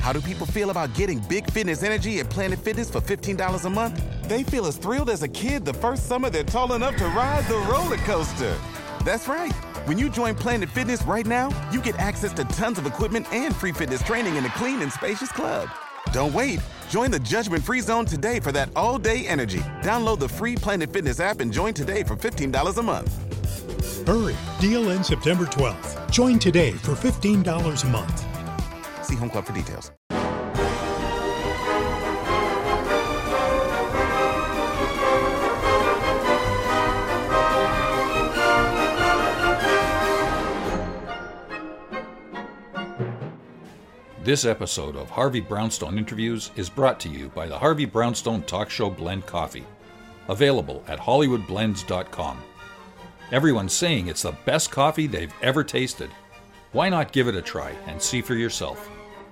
How do people feel about getting big fitness energy at Planet Fitness for $15 a month? They feel as thrilled as a kid the first summer they're tall enough to ride the roller coaster. That's right. When you join Planet Fitness right now, you get access to tons of equipment and free fitness training in a clean and spacious club. Don't wait. Join the judgment-free zone today for that all-day energy. Download the free Planet Fitness app and join today for $15 a month. Hurry. Deal ends September 12th. Join today for $15 a month. See Home Club for details. This episode of Harvey Brownstone Interviews is brought to you by the Harvey Brownstone Talk Show Blend Coffee, available at hollywoodblends.com. Everyone's saying it's the best coffee they've ever tasted. Why not give it a try and see for yourself?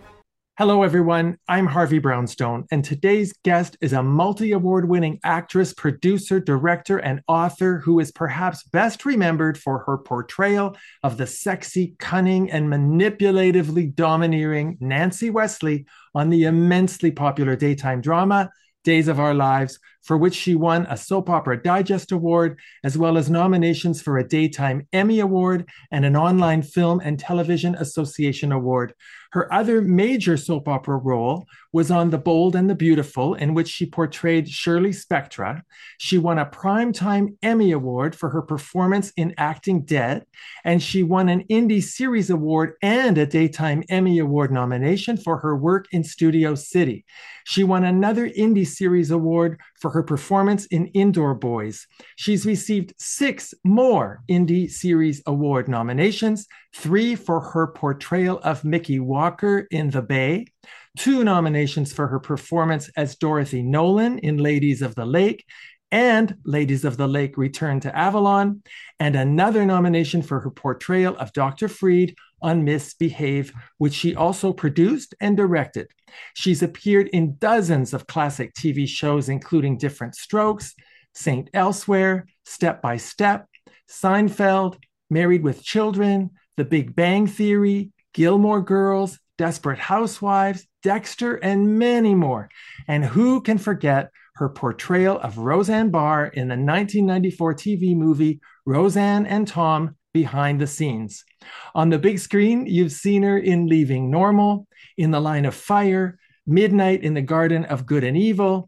Hello, everyone. I'm Harvey Brownstone, and today's guest is a multi-award-winning actress, producer, director, and author who is perhaps best remembered for her portrayal of the sexy, cunning, and manipulatively domineering Nancy Wesley on the immensely popular daytime drama Days of Our Lives, for which she won a Soap Opera Digest Award, as well as nominations for a Daytime Emmy Award and an Online Film and Television Association Award. Her other major soap opera role was on The Bold and the Beautiful, in which she portrayed Shirley Spectra. She won a Primetime Emmy Award for her performance in Acting Dead, and she won an Indie Series Award and a Daytime Emmy Award nomination for her work in Studio City. She won another Indie Series Award for her performance in Indoor Boys. She's received 6 more Indie Series Award nominations, 3 for her portrayal of Mickey Walker in The Bay, 2 nominations for her performance as Dorothy Nolan in Ladies of the Lake and Ladies of the Lake Return to Avalon, and another nomination for her portrayal of Dr. Freed on Misbehave, which she also produced and directed. She's appeared in dozens of classic TV shows, including Different Strokes, Saint Elsewhere, Step by Step, Seinfeld, Married with Children, The Big Bang Theory, Gilmore Girls, Desperate Housewives, Dexter, and many more. And who can forget her portrayal of Roseanne Barr in the 1994 TV movie Roseanne and Tom Behind the Scenes. On the big screen, you've seen her in Leaving Normal, In the Line of Fire, Midnight in the Garden of Good and Evil,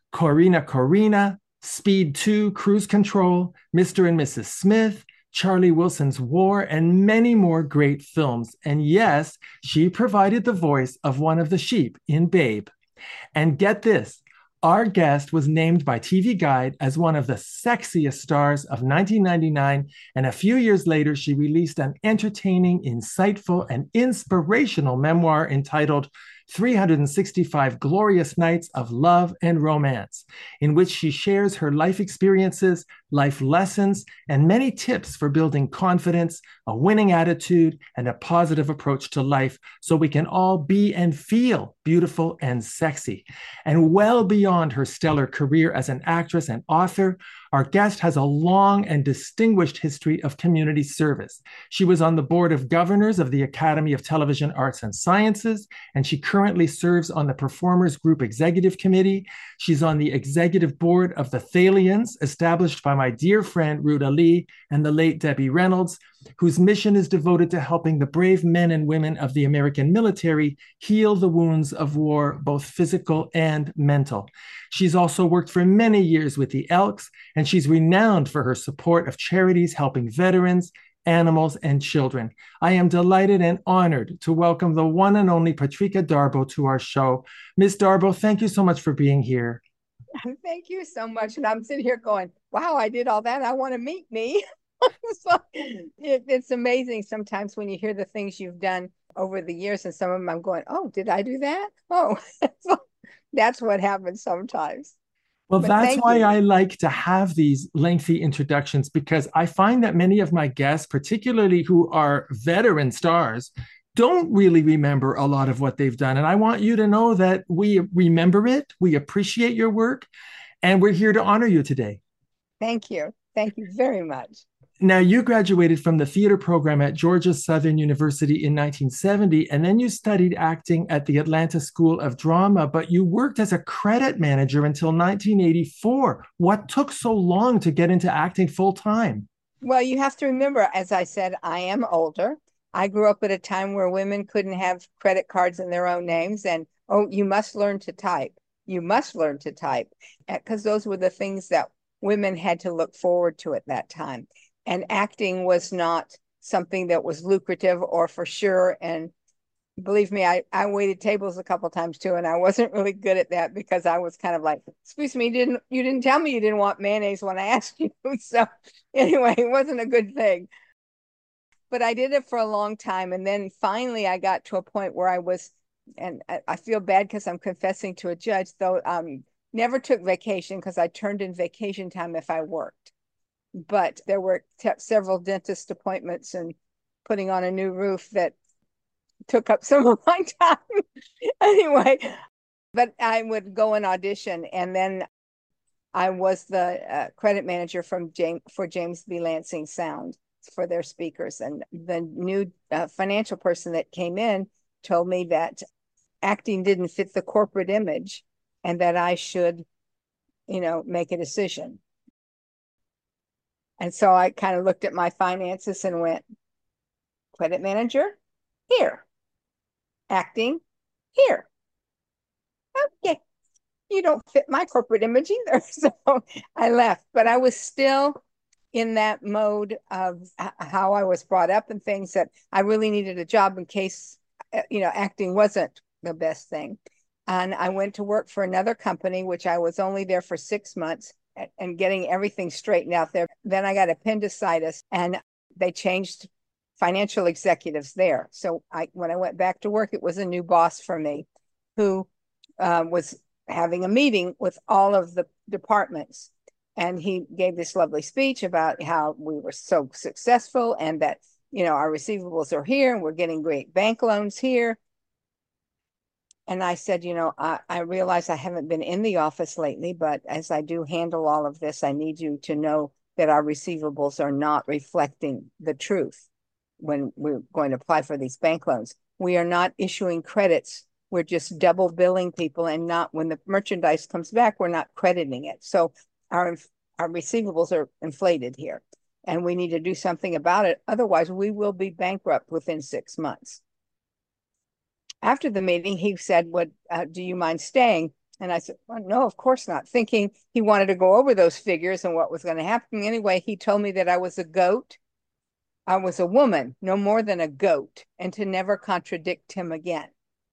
Corrina, Speed 2, Cruise Control, Mr. and Mrs. Smith, Charlie Wilson's War, and many more great films. And yes, she provided the voice of one of the sheep in Babe. And get this, our guest was named by TV Guide as one of the sexiest stars of 1999, and a few years later, she released an entertaining, insightful, and inspirational memoir entitled 365 Glorious Nights of Love and Romance, in which she shares her life experiences, life lessons, and many tips for building confidence, a winning attitude, and a positive approach to life so we can all be and feel beautiful and sexy. And well beyond her stellar career as an actress and author, our guest has a long and distinguished history of community service. She was on the board of governors of the Academy of Television Arts and Sciences, and she currently serves on the Performers Group Executive Committee. She's on the executive board of the Thalians, established by my dear friend Ruta Lee and the late Debbie Reynolds, whose mission is devoted to helping the brave men and women of the American military heal the wounds of war, both physical and mental. She's also worked for many years with the Elks, and she's renowned for her support of charities helping veterans, animals, and children. I am delighted and honored to welcome the one and only Patrika Darbo to our show. Ms. Darbo, thank you so much for being here. Thank you so much. And I'm sitting here going, wow, I did all that. I want to meet me. So it's amazing sometimes when you hear the things you've done over the years, and some of them I'm going, oh, did I do that? Oh, so that's what happens sometimes. Well, that's why I like to have these lengthy introductions, because I find that many of my guests, particularly who are veteran stars, don't really remember a lot of what they've done. And I want you to know that we remember it, we appreciate your work, and we're here to honor you today. Thank you. Thank you very much. Now, you graduated from the theater program at Georgia Southern University in 1970, and then you studied acting at the Atlanta School of Drama, but you worked as a credit manager until 1984. What took so long to get into acting full time? Well, you have to remember, as I said, I am older. I grew up at a time where women couldn't have credit cards in their own names. And, oh, you must learn to type. You must learn to type, because those were the things that women had to look forward to at that time. And acting was not something that was lucrative or for sure. And believe me, I waited tables a couple times too, and I wasn't really good at that because I was kind of like, excuse me, you didn't tell me you didn't want mayonnaise when I asked you. So anyway, it wasn't a good thing. But I did it for a long time. And then finally I got to a point where I was, and I feel bad because I'm confessing to a judge, though, never took vacation because I turned in vacation time if I worked. But there were several dentist appointments and putting on a new roof that took up some of my time. Anyway, but I would go and audition, and then I was the credit manager for James B. Lansing Sound for their speakers. And the new financial person that came in told me that acting didn't fit the corporate image and that I should, make a decision. And so I kind of looked at my finances and went, credit manager, here. Acting, here. Okay. You don't fit my corporate image either. So I left, but I was still in that mode of how I was brought up and things that I really needed a job in case, acting wasn't the best thing. And I went to work for another company, which I was only there for 6 months and getting everything straightened out there. Then I got appendicitis and they changed financial executives there. So when I went back to work, it was a new boss for me who was having a meeting with all of the departments. And he gave this lovely speech about how we were so successful and that, our receivables are here and we're getting great bank loans here. And I said, I realize I haven't been in the office lately, but as I do handle all of this, I need you to know that our receivables are not reflecting the truth when we're going to apply for these bank loans. We are not issuing credits. We're just double billing people, and not when the merchandise comes back, we're not crediting it. So our receivables are inflated here, and we need to do something about it. Otherwise, we will be bankrupt within 6 months. After the meeting, he said, do you mind staying? And I said, well, no, of course not, thinking he wanted to go over those figures and what was going to happen. Anyway, he told me that I was a goat. I was a woman, no more than a goat, and to never contradict him again.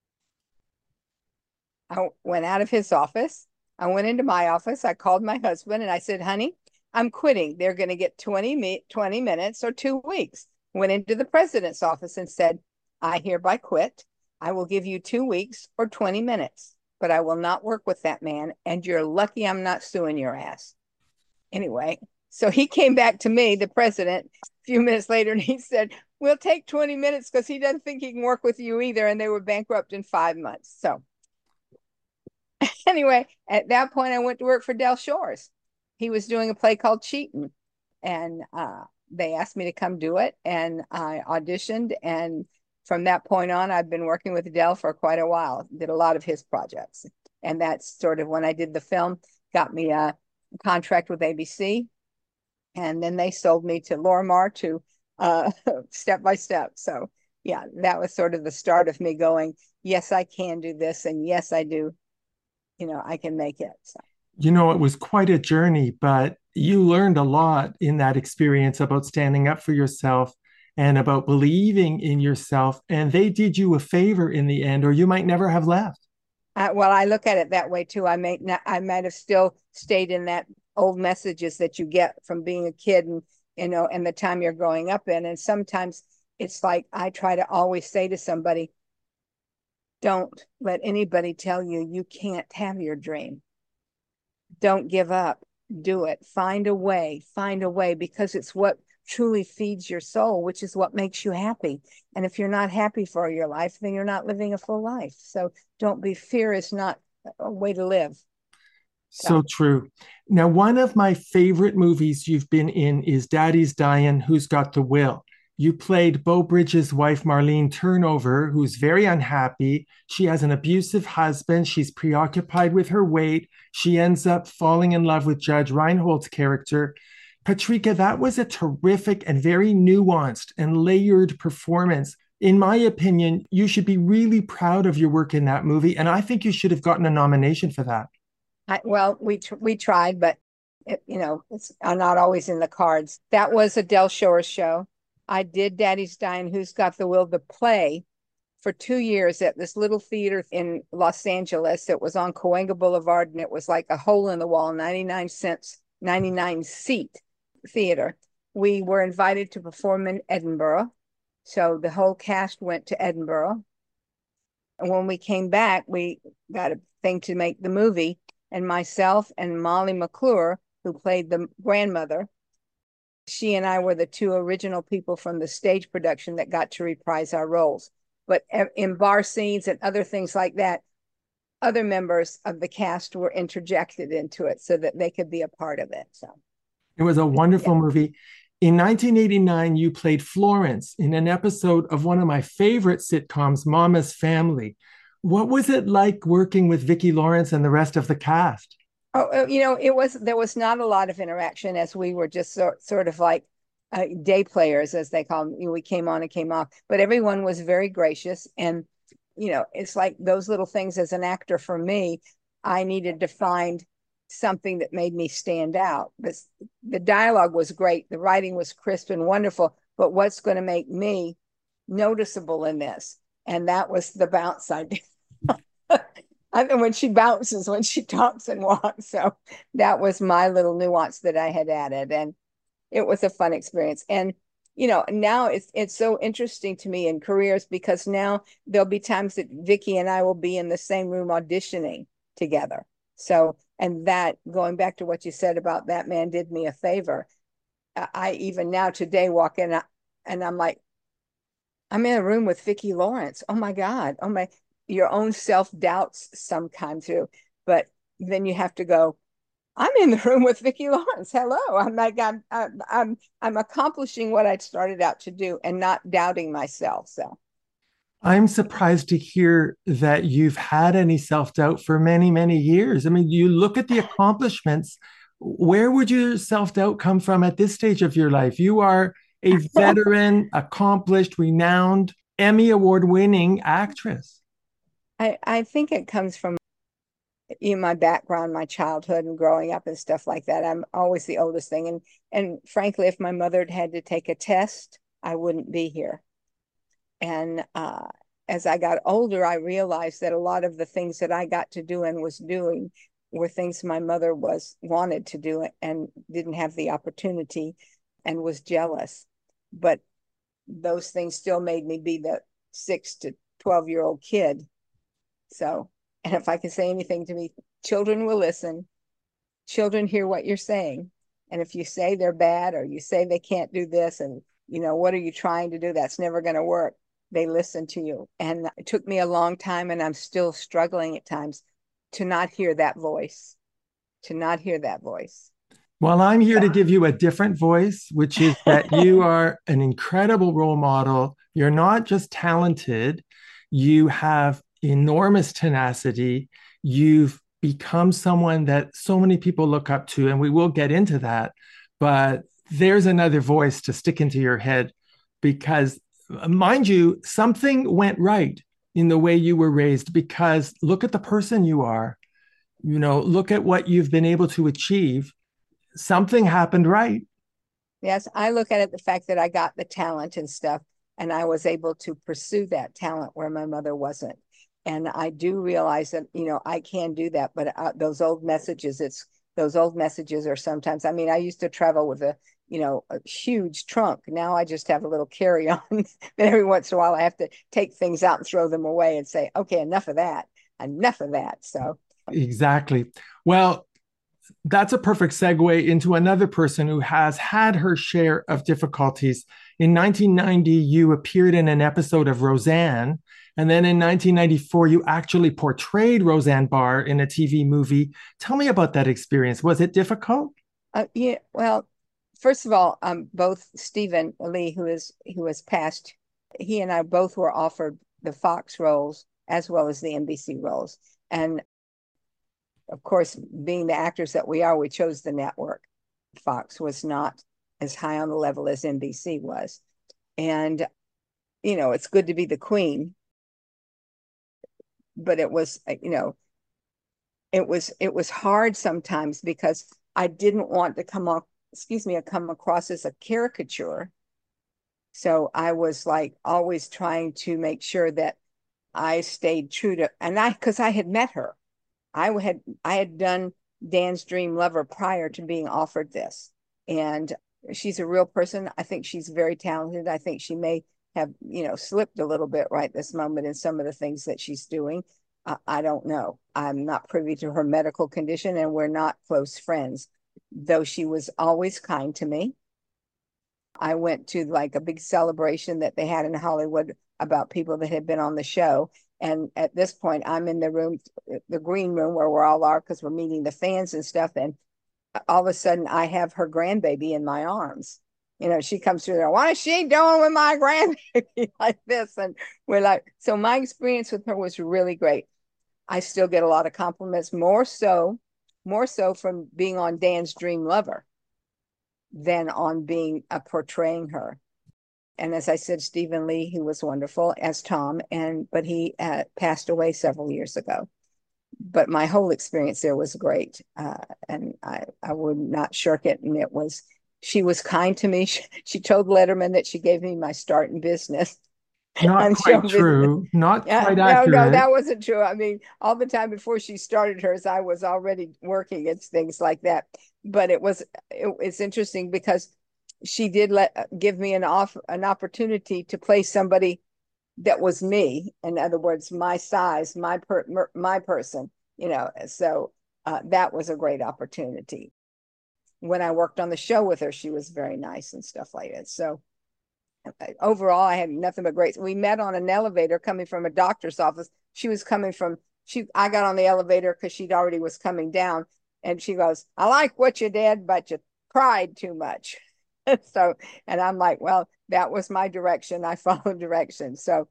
I went out of his office. I went into my office. I called my husband and I said, honey, I'm quitting. They're going to get 20 minutes or 2 weeks. Went into the president's office and said, I hereby quit. I will give you 2 weeks or 20 minutes, but I will not work with that man. And you're lucky I'm not suing your ass. Anyway, so he came back to me, the president, a few minutes later, and he said, we'll take 20 minutes because he doesn't think he can work with you either. And they were bankrupt in 5 months. So anyway, at that point, I went to work for Del Shores. He was doing a play called Cheatin'. And they asked me to come do it. And I auditioned. And from that point on, I've been working with Del for quite a while. Did a lot of his projects. And that's sort of when I did the film, got me a contract with ABC. And then they sold me to Lorimar to Step by Step. So yeah, that was sort of the start of me going, yes, I can do this. And yes, I do. I can make it. So. It was quite a journey, but you learned a lot in that experience about standing up for yourself and about believing in yourself. And they did you a favor in the end, or you might never have left. Well, I look at it that way too. I might have still stayed in that old messages that you get from being a kid and, and the time you're growing up in. And sometimes it's like, I try to always say to somebody, don't let anybody tell you you can't have your dream. Don't give up. Do it. Find a way, because it's what truly feeds your soul, which is what makes you happy. And if you're not happy for your life, then you're not living a full life. So fear is not a way to live. So true. Now, one of my favorite movies you've been in is Daddy's Dying, Who's Got the Will? You played Beau Bridges' wife, Marlene Turnover, who's very unhappy. She has an abusive husband. She's preoccupied with her weight. She ends up falling in love with Judge Reinhold's character. Patrika, that was a terrific and very nuanced and layered performance. In my opinion, you should be really proud of your work in that movie. And I think you should have gotten a nomination for that. Well, we tried, but it's not always in the cards. That was a Del Shore show. I did Daddy's Dying, Who's Got the Will, the play, for 2 years at this little theater in Los Angeles. It was on Cahuenga Boulevard, and it was like a hole in the wall, 99 cents, 99 seat theater. We were invited to perform in Edinburgh. So the whole cast went to Edinburgh. And when we came back, we got a thing to make the movie. And myself and Molly McClure, who played the grandmother, she and I were the two original people from the stage production that got to reprise our roles. But in bar scenes and other things like that, other members of the cast were interjected into it so that they could be a part of it. So it was a wonderful movie. In 1989, you played Florence in an episode of one of my favorite sitcoms, Mama's Family. What was it like working with Vicki Lawrence and the rest of the cast? Oh, there was not a lot of interaction, as we were just sort of like day players, as they call them. We came on and came off, but everyone was very gracious. And, it's like those little things as an actor for me, I needed to find something that made me stand out. The dialogue was great. The writing was crisp and wonderful, but what's going to make me noticeable in this? And that was the bounce I did. I mean, when she bounces, when she talks and walks. So that was my little nuance that I had added. And it was a fun experience. And, now it's so interesting to me in careers, because now there'll be times that Vicki and I will be in the same room auditioning together. So, and that, going back to what you said about that man did me a favor. I even now today walk in and I'm like, I'm in a room with Vicki Lawrence. Oh my God. Oh my, your own self-doubts sometimes too. But then you have to go, I'm in the room with Vicki Lawrence. Hello. I'm like, I'm accomplishing what I'd started out to do and not doubting myself. So I'm surprised to hear that you've had any self-doubt for many, many years. I mean, you look at the accomplishments. Where would your self-doubt come from at this stage of your life? You are a veteran, accomplished, renowned, Emmy award-winning actress. I think it comes from my background, my childhood and growing up and stuff like that. I'm always the oldest thing. And frankly, if my mother had to take a test, I wouldn't be here. And as I got older, I realized that a lot of the things that I got to do and was doing were things my mother wanted to do and didn't have the opportunity and was jealous. But those things still made me be the 6 to 12-year-old kid. So, and if I can say anything to me, children will listen. Children hear what you're saying. And if you say they're bad or you say they can't do this and, what are you trying to do? That's never going to work. They listen to you. And it took me a long time, and I'm still struggling at times to not hear that voice, Well, I'm here to give you a different voice, which is that you are an incredible role model. You're not just talented. You have enormous tenacity. You've become someone that so many people look up to, and we will get into that. But there's another voice to stick into your head, because, mind you, something went right in the way you were raised, because look at the person you are, look at what you've been able to achieve. Something happened right. Yes, I look at it, the fact that I got the talent and stuff, and I was able to pursue that talent where my mother wasn't. And I do realize that, I can do that, but those old messages are sometimes, I used to travel with a huge trunk. Now I just have a little carry-on. But every once in a while I have to take things out and throw them away and say, okay, enough of that. So. Exactly. Well, That's a perfect segue into another person who has had her share of difficulties. In 1990, you appeared in an episode of Roseanne. And then in 1994, you actually portrayed Roseanne Barr in a TV movie. Tell me about that experience. Was it difficult? Yeah, well, first of all, both Stephen Lee, who has passed, he and I both were offered the Fox roles as well as the NBC roles. And of course, being the actors that we are, we chose the network. Fox was not as high on the level as NBC was. And, it's good to be the queen, but it was, it was hard sometimes because I didn't want to come across as a caricature. So I was like always trying to make sure that I stayed true to, because I had met her. I had done Dan's Dream Lover prior to being offered this. And she's a real person. I think she's very talented. I think she may have, slipped a little bit right this moment in some of the things that she's doing. I don't know. I'm not privy to her medical condition, and we're not close friends, though she was always kind to me. I went to like a big celebration that they had in Hollywood about people that had been on the show. And at this point, I'm in the room, the green room where we're all are, because we're meeting the fans and stuff. And all of a sudden, I have her grandbaby in my arms. She comes through there. What is she doing with my grandbaby like this? And we're like, so my experience with her was really great. I still get a lot of compliments, more so from being on Dan's Dream Lover than on being portraying her. And as I said, Stephen Lee, he was wonderful as Tom, but he passed away several years ago. But my whole experience there was great, and I would not shirk it. And she was kind to me. She told Letterman that she gave me my start in business. Not quite true. Not quite accurate. No, that wasn't true. I mean, all the time before she started hers, I was already working at things like that. But it's interesting because she did give me an opportunity to play somebody that was me. In other words, my size, my person. So that was a great opportunity. When I worked on the show with her, she was very nice and stuff like that. So overall, I had nothing but great. We met on an elevator coming from a doctor's office. I got on the elevator because she'd already was coming down, and she goes, "I like what you did, but you cried too much." So, and I'm like, well, that was my direction. I followed direction. So,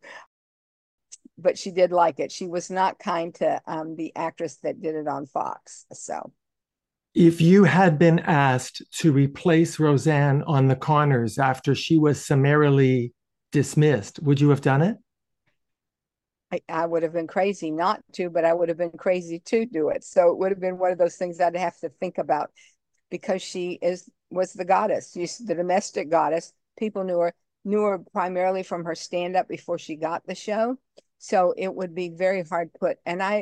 but she did like it. She was not kind to the actress that did it on Fox. So, if you had been asked to replace Roseanne on The Conners after she was summarily dismissed, would you have done it? I would have been crazy not to, but I would have been crazy to do it. So it would have been one of those things I'd have to think about, because she was the goddess. She's the domestic goddess. People knew her primarily from her stand-up before she got the show. So it would be very hard put. And I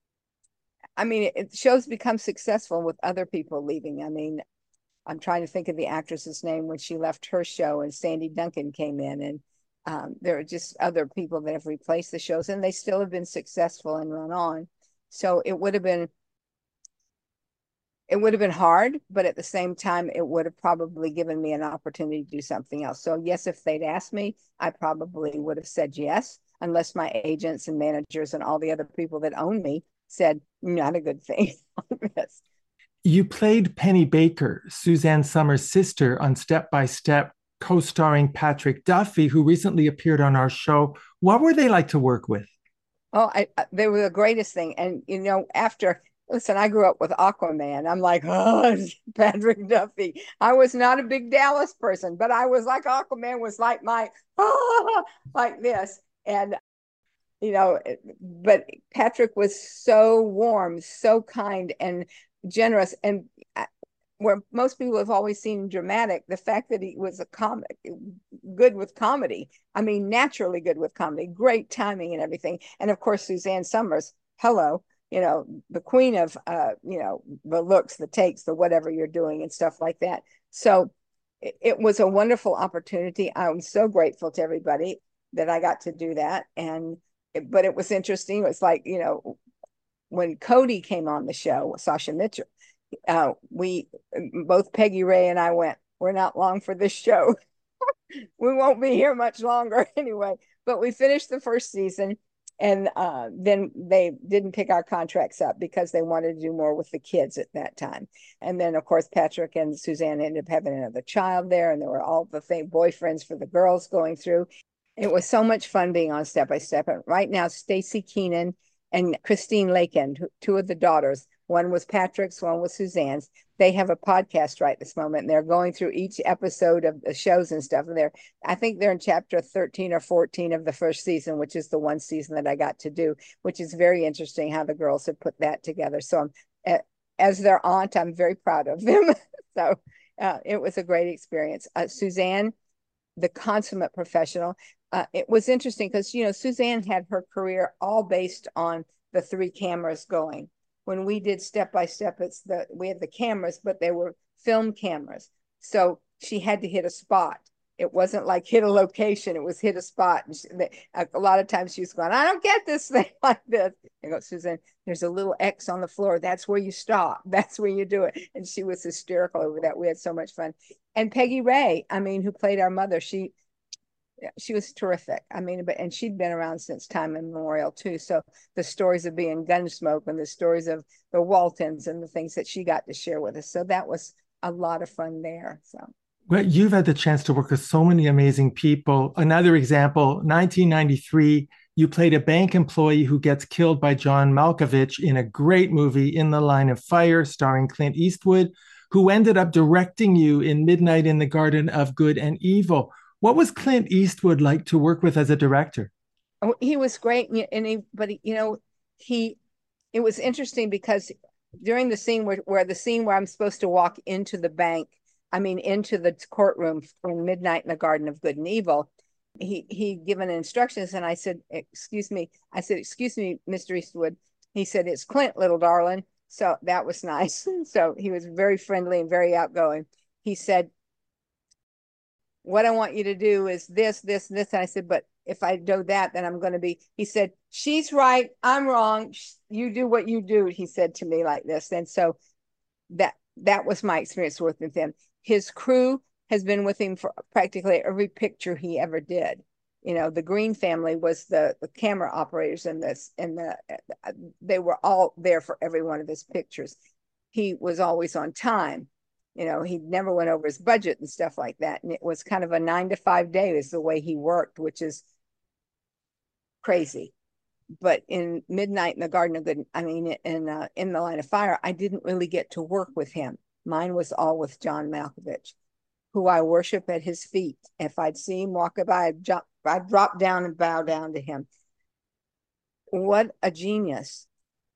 mean, shows become successful with other people leaving. I mean, I'm trying to think of the actress's name when she left her show and Sandy Duncan came in, and there are just other people that have replaced the shows, and they still have been successful and run on. So it would have been hard, but at the same time, it would have probably given me an opportunity to do something else. So yes, if they'd asked me, I probably would have said yes, unless my agents and managers and all the other people that own me said, not a good thing. You played Penny Baker, Suzanne Summers' sister, on Step by Step, co-starring Patrick Duffy, who recently appeared on our show. What were they like to work with? Oh, they were the greatest thing. And, listen, I grew up with Aquaman. I'm like, oh, Patrick Duffy. I was not a big Dallas person, but I was like, Aquaman was like like this. And, but Patrick was so warm, so kind and generous. And where most people have always seen dramatic, the fact that he was good with comedy. I mean, naturally good with comedy, great timing and everything. And of course, Suzanne Summers, hello, the queen of, the looks, the takes, the whatever you're doing and stuff like that. So it was a wonderful opportunity. I'm so grateful to everybody that I got to do that. But it was interesting. It was like, when Cody came on the show, Sasha Mitchell, we both Peggy Ray and I went, we're not long for this show. We won't be here much longer anyway. But we finished the first season, and then they didn't pick our contracts up because they wanted to do more with the kids at that time. And then, of course, Patrick and Suzanne ended up having another child there, and there were all the boyfriends for the girls going through. It was so much fun being on Step by Step. And right now, Stacy Keenan and Christine Lakin, two of the daughters, one was Patrick's, one was Suzanne's. They have a podcast right this moment, and they're going through each episode of the shows and stuff. And I think they're in chapter 13 or 14 of the first season, which is the one season that I got to do, which is very interesting how the girls have put that together. So as their aunt, I'm very proud of them. So it was a great experience. Suzanne, the consummate professional. It was interesting because, Suzanne had her career all based on the 3 cameras going. When we did Step by Step, we had the cameras, but they were film cameras. So she had to hit a spot. It wasn't like hit a location. It was hit a spot. And a lot of times she was going, I don't get this thing like this. I go, Suzanne, there's a little X on the floor. That's where you stop. That's where you do it. And she was hysterical over that. We had so much fun. And Peggy Ray, who played our mother, she was terrific. And she'd been around since time immemorial too. So the stories of being Gunsmoke and the stories of the Waltons and the things that she got to share with us. So that was a lot of fun there. So. Well, you've had the chance to work with so many amazing people. Another example, 1993, you played a bank employee who gets killed by John Malkovich in a great movie, In the Line of Fire, starring Clint Eastwood, who ended up directing you in Midnight in the Garden of Good and Evil. What was Clint Eastwood like to work with as a director? Oh, he was great. It was interesting because during the scene where I'm supposed to walk into the bank, into the courtroom in Midnight in the Garden of Good and Evil, he given instructions, and I said, excuse me, Mr. Eastwood. He said, it's Clint, little darling. So that was nice. So he was very friendly and very outgoing. He said, what I want you to do is this, this, and this. And I said, but if I do that, then I'm going to be, he said, she's right, I'm wrong. You do what you do, he said to me like this. And so that was my experience working with him. His crew has been with him for practically every picture he ever did. The Green family was the camera operators in this, and they were all there for every one of his pictures. He was always on time. He never went over his budget and stuff like that. And it was kind of a 9 to 5 day is the way he worked, which is crazy. But in Midnight in the Garden of Good, in the Line of Fire, I didn't really get to work with him. Mine was all with John Malkovich, who I worship at his feet. If I'd see him walk by, I'd drop down and bow down to him. What a genius.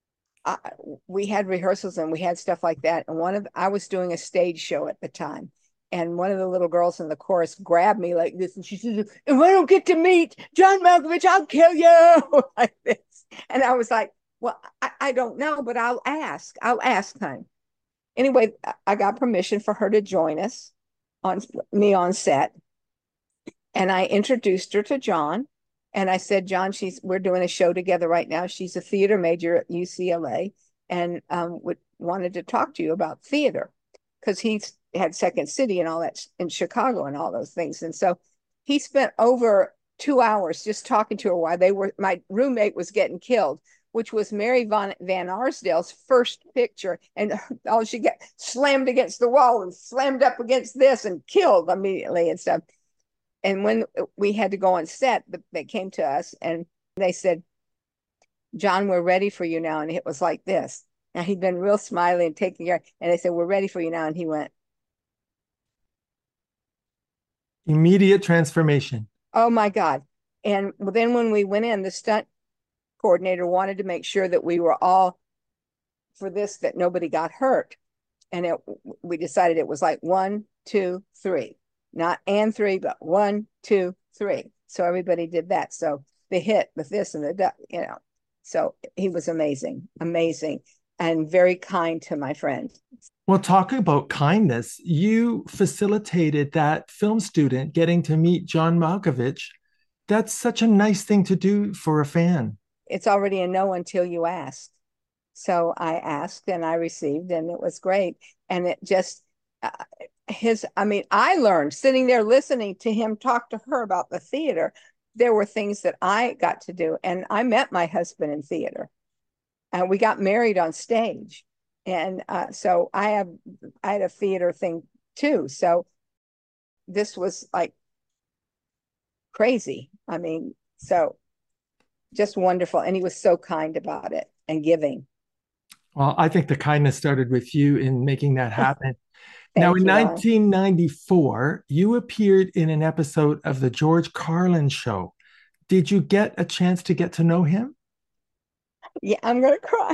We had rehearsals and we had stuff like that. And I was doing a stage show at the time. And one of the little girls in the chorus grabbed me like this. And she said, if I don't get to meet John Malkovich, I'll kill you like this. And I was like, well, I don't know, but I'll ask him. Anyway, I got permission for her to join us on set. And I introduced her to John. And I said, John, we're doing a show together right now. She's a theater major at UCLA and wanted to talk to you about theater because he's had Second City and all that in Chicago and all those things. And so he spent over 2 hours just talking to her while my roommate was getting killed, which was Mary Van Arsdale's first picture. And she got slammed against the wall and slammed up against this and killed immediately and stuff. And when we had to go on set, they came to us and they said, John, we're ready for you now. And it was like this. Now he'd been real smiley and taking care. And they said, we're ready for you now. And he went. Immediate transformation. Oh, my God. And then when we went in, the stunt coordinator wanted to make sure that we were all for this, that nobody got hurt. And we decided it was like 1, 2, 3. Not and 3, but 1, 2, 3. So everybody did that. So the hit with this and So he was amazing, and very kind to my friend. Well, talk about kindness. You facilitated that film student getting to meet John Malkovich. That's such a nice thing to do for a fan. It's already a no until you ask. So I asked and I received, and it was great. And it just, I mean, I learned sitting there listening to him talk to her about the theater. There were things that I got to do. And I met my husband in theater, and we got married on stage. And so I had a theater thing too. So this was like crazy. I mean, so just wonderful. And he was so kind about it and giving. Well, I think the kindness started with you in making that happen. Now, Thank in you, Ron. 1994, you appeared in an episode of the George Carlin Show. Did you get a chance to get to know him? Yeah, I'm going to cry.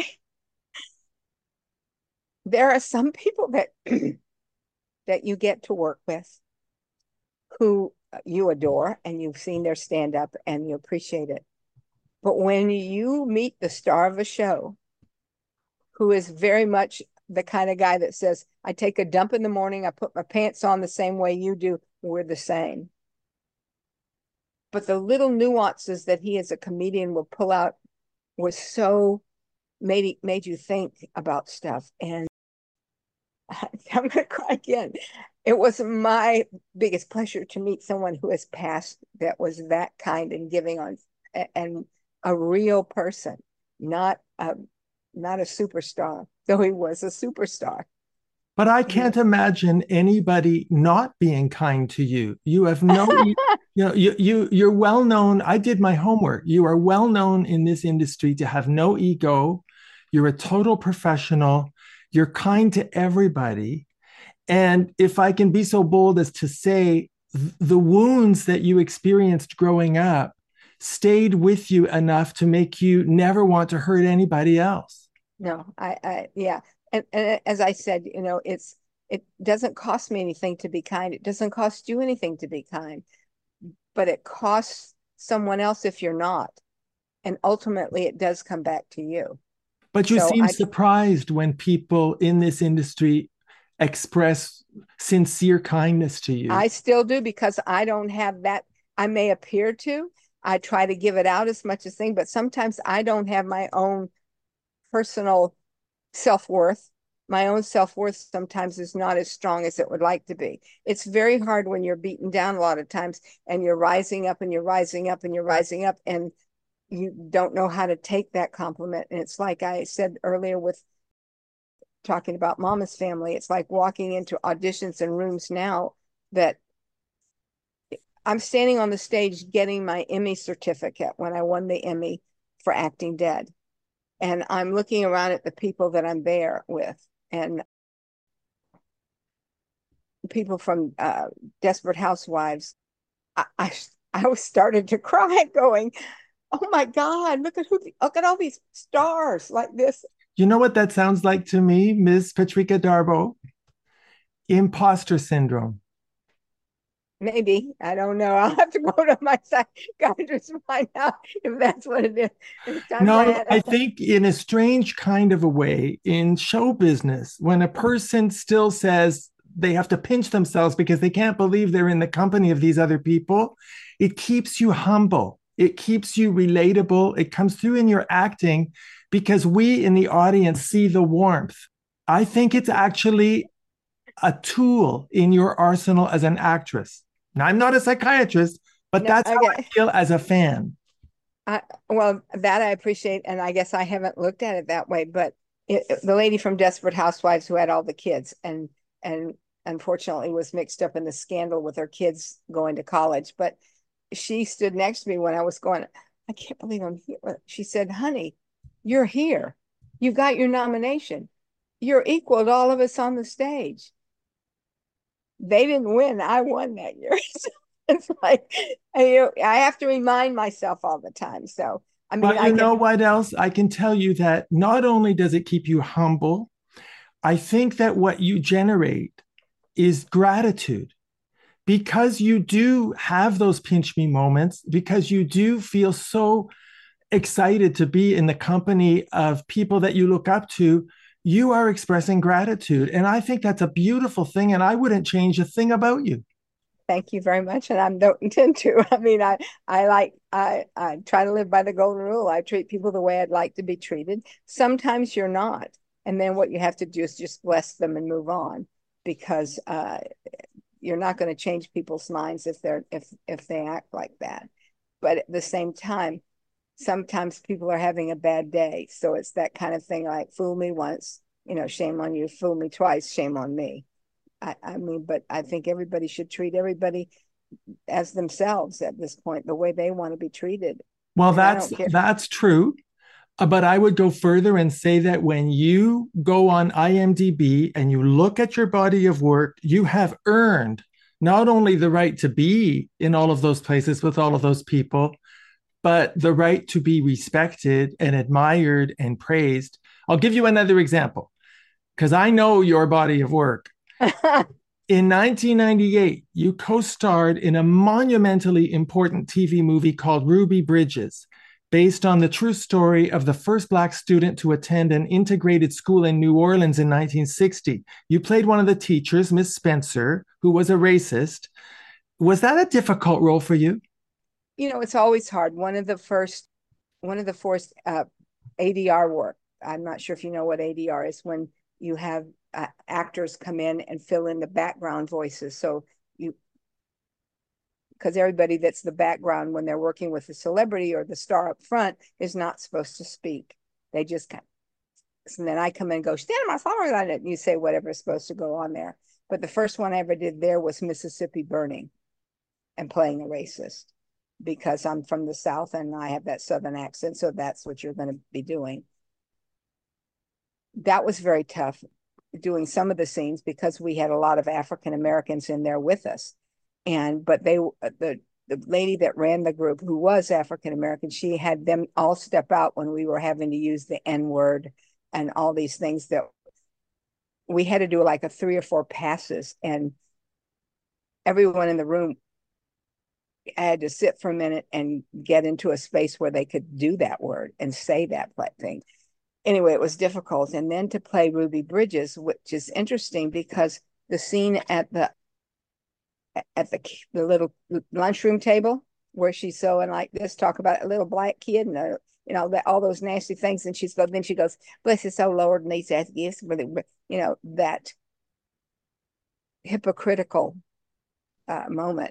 There are some people that that you get to work with who you adore and you've seen their stand up and you appreciate it. But when you meet the star of a show, who is very much the kind of guy that says, I take a dump in the morning, I put my pants on the same way you do, we're the same. But the little nuances that he as a comedian will pull out was so made you think about stuff. And I'm going to cry again. It was my biggest pleasure to meet someone who has passed that was that kind and giving on, and a real person, not a superstar, though he was a superstar. But I can't imagine anybody not being kind to you. You have no, you're well known. I did my homework. You are well known in this industry to have no ego. You're a total professional. You're kind to everybody. And if I can be so bold as to say, the wounds that you experienced growing up stayed with you enough to make you never want to hurt anybody else. No, yeah. And as I said, it doesn't cost me anything to be kind. It doesn't cost you anything to be kind, but it costs someone else if you're not. And ultimately it does come back to you. But you seem surprised when people in this industry express sincere kindness to you. I still do, because I don't have that. I may appear to. I try to give it out as much as thing, but sometimes I don't have my own personal self-worth. My own self-worth sometimes is not as strong as it would like to be. It's very hard when you're beaten down a lot of times and you're rising up and you're rising up and you're rising up, and you don't know how to take that compliment. And it's like I said earlier with talking about Mama's Family, it's like walking into auditions and rooms now that I'm standing on the stage getting my Emmy certificate when I won the Emmy for Acting Dead. And I'm looking around at the people that I'm there with, and people from Desperate Housewives. I was started to cry going, oh my God, look at all these stars like this. You know what that sounds like to me, Ms. Patrika Darbo? Imposter syndrome. Maybe. I don't know. I'll have to go to my psychiatrist to find out if that's what it is. No, I think in a strange kind of a way, in show business, when a person still says they have to pinch themselves because they can't believe they're in the company of these other people, it keeps you humble. It keeps you relatable. It comes through in your acting because we in the audience see the warmth. I think it's actually a tool in your arsenal as Now, an actress. I'm not a psychiatrist, but that's how I feel as a fan. Well, that I appreciate, and I guess I haven't looked at it that way, but the lady from Desperate Housewives who had all the kids and unfortunately was mixed up in the scandal with her kids going to college, but she stood next to me when I was going, I can't believe I'm here. She said, honey, you're here. You got your nomination. You're equal to all of us on the stage. They didn't win. I won that year. So it's like, I have to remind myself all the time. So, I mean, but you know what else? I can tell you that not only does it keep you humble, I think that what you generate is gratitude. Because you do have those pinch me moments, because you do feel so excited to be in the company of people that you look up to, you are expressing gratitude. And I think that's a beautiful thing. And I wouldn't change a thing about you. Thank you very much. And I don't intend to. I mean, I try to live by the golden rule. I treat people the way I'd like to be treated. Sometimes you're not. And then what you have to do is just bless them and move on, because you're not going to change people's minds if they act like that. But at the same time, sometimes people are having a bad day. So it's that kind of thing, like fool me once, shame on you. Fool me twice, shame on me. I mean, but I think everybody should treat everybody as themselves at this point, the way they want to be treated. Well, And I don't care. that's true. But I would go further and say that when you go on IMDb and you look at your body of work, you have earned not only the right to be in all of those places with all of those people, but the right to be respected and admired and praised. I'll give you another example, because I know your body of work. In 1998, you co-starred in a monumentally important TV movie called Ruby Bridges, based on the true story of the first Black student to attend an integrated school in New Orleans in 1960. You played one of the teachers, Miss Spencer, who was a racist. Was that a difficult role for you? It's always hard. One of the first ADR work. I'm not sure if you know what ADR is, when you have actors come in and fill in the background voices. So because everybody that's the background when they're working with the celebrity or the star up front is not supposed to speak. They just kind of, and then I come in and go, stand my summer line, and you say whatever's supposed to go on there. But the first one I ever did there was Mississippi Burning, and playing a racist, because I'm from the South and I have that Southern accent. So that's what you're going to be doing. That was very tough, doing some of the scenes, because we had a lot of African Americans in there with us. But the lady that ran the group, who was African American, she had them all step out when we were having to use the N-word and all these things that we had to do, like a 3 or 4 passes, and everyone in the room had to sit for a minute and get into a space where they could do that word and say that thing. Anyway, it was difficult. And then to play Ruby Bridges, which is interesting, because the scene at the little lunchroom table where she's sewing like this, talk about a little Black kid and all those nasty things, and then she goes, bless his soul, Lord, and these as gifts, that hypocritical moment.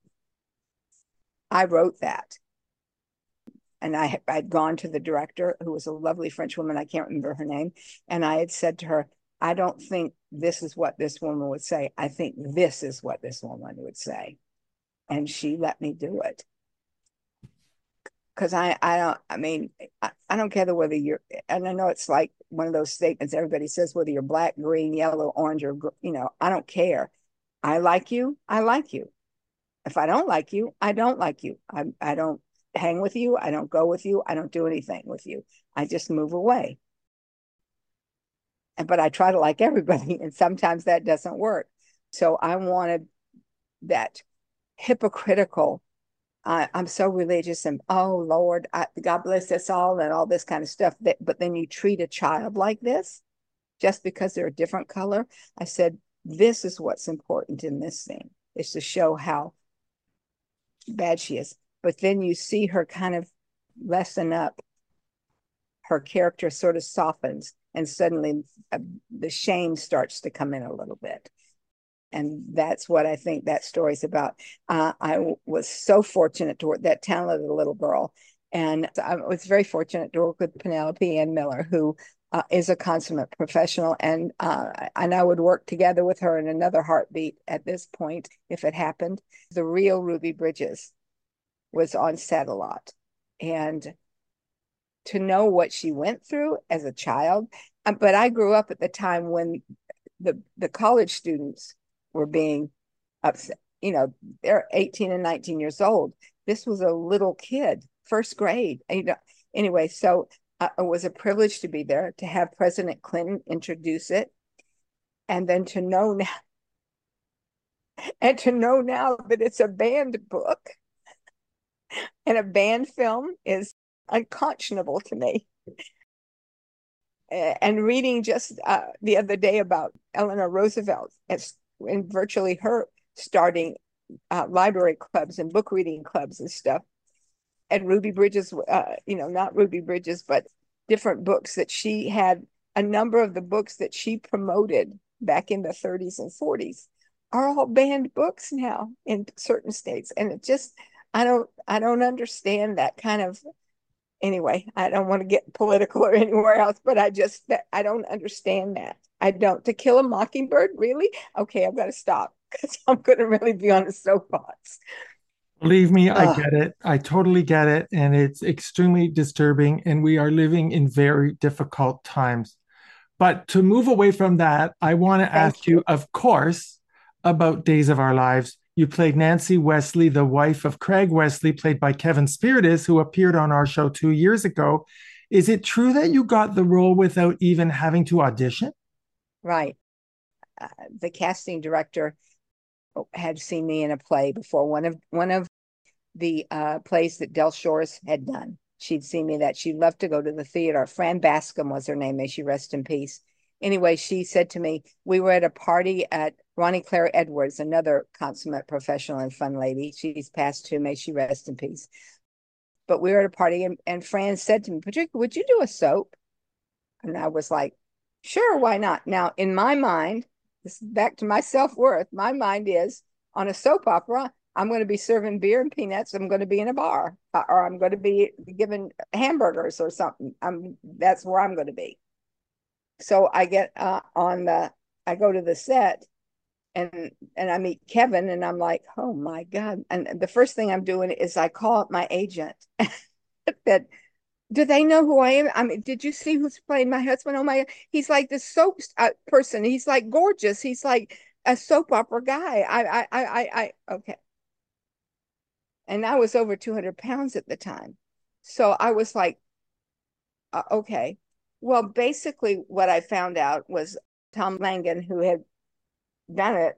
I wrote that. And I'd gone to the director, who was a lovely French woman, I can't remember her name, and I had said to her, I don't think this is what this woman would say. I think this is what this woman would say. And she let me do it. Because I don't care whether you're, and I know it's like one of those statements everybody says, whether you're Black, green, yellow, orange, or, I don't care. I like you. I like you. If I don't like you, I don't like you. I don't hang with you. I don't go with you. I don't do anything with you. I just move away. But I try to like everybody, and sometimes that doesn't work. So I wanted that hypocritical, I'm so religious, and oh Lord, God bless us all, and all this kind of stuff. But then you treat a child like this just because they're a different color. I said, this is what's important in this thing, is to show how bad she is. But then you see her kind of lessen up. Her character sort of softens, and suddenly the shame starts to come in a little bit. And that's what I think that story's about. I was so fortunate to work, that talented little girl. And I was very fortunate to work with Penelope Ann Miller, who is a consummate professional. And I would work together with her in another heartbeat at this point, if it happened. The real Ruby Bridges was on set a lot. And to know what she went through as a child. But I grew up at the time when the college students were being upset. They're 18 and 19 years old. This was a little kid, first grade. Anyway, so it was a privilege to be there, to have President Clinton introduce it, and then to know now, that it's a banned book and a banned film is unconscionable to me. And reading just the other day about Eleanor Roosevelt, and virtually her starting library clubs and book reading clubs and stuff. And Ruby Bridges, not Ruby Bridges, but different books that she had. A number of the books that she promoted back in the 30s and 40s are all banned books now in certain states. And it just, I don't understand that kind of, anyway, I don't want to get political or anywhere else, but I don't understand that. I don't. To Kill a Mockingbird, really? Okay, I've got to stop because I'm going to really be on a soapbox. Believe me, I get it. I totally get it. And it's extremely disturbing. And we are living in very difficult times. But to move away from that, I want to ask you, of course, about Days of Our Lives. You played Nancy Wesley, the wife of Craig Wesley, played by Kevin Spirtis, who appeared on our show 2 years ago. Is it true that you got the role without even having to audition? Right. The casting director had seen me in a play before, one of the plays that Del Shores had done. She'd seen me that. She'd love to go to the theater. Fran Bascom was her name. May she rest in peace. Anyway, she said to me, we were at a party at Ronnie Claire Edwards, another consummate professional and fun lady. She's passed too. May she rest in peace. But we were at a party, and Fran said to me, Patricia, would you do a soap? And I was like, sure, why not? Now, in my mind, this is back to my self-worth. My mind is, on a soap opera, I'm going to be serving beer and peanuts. I'm going to be in a bar, or I'm going to be given hamburgers or something. That's where I'm going to be. So I get I go to the set, and I meet Kevin, and I'm like, oh my God. And the first thing I'm doing is I call up my agent that, do they know who I am? I mean, did you see who's playing my husband? Oh my God. He's like the soap person. He's like gorgeous. He's like a soap opera guy. Okay. And I was over 200 pounds at the time. So I was like, okay. Well, basically what I found out was Tom Langan, who had done it,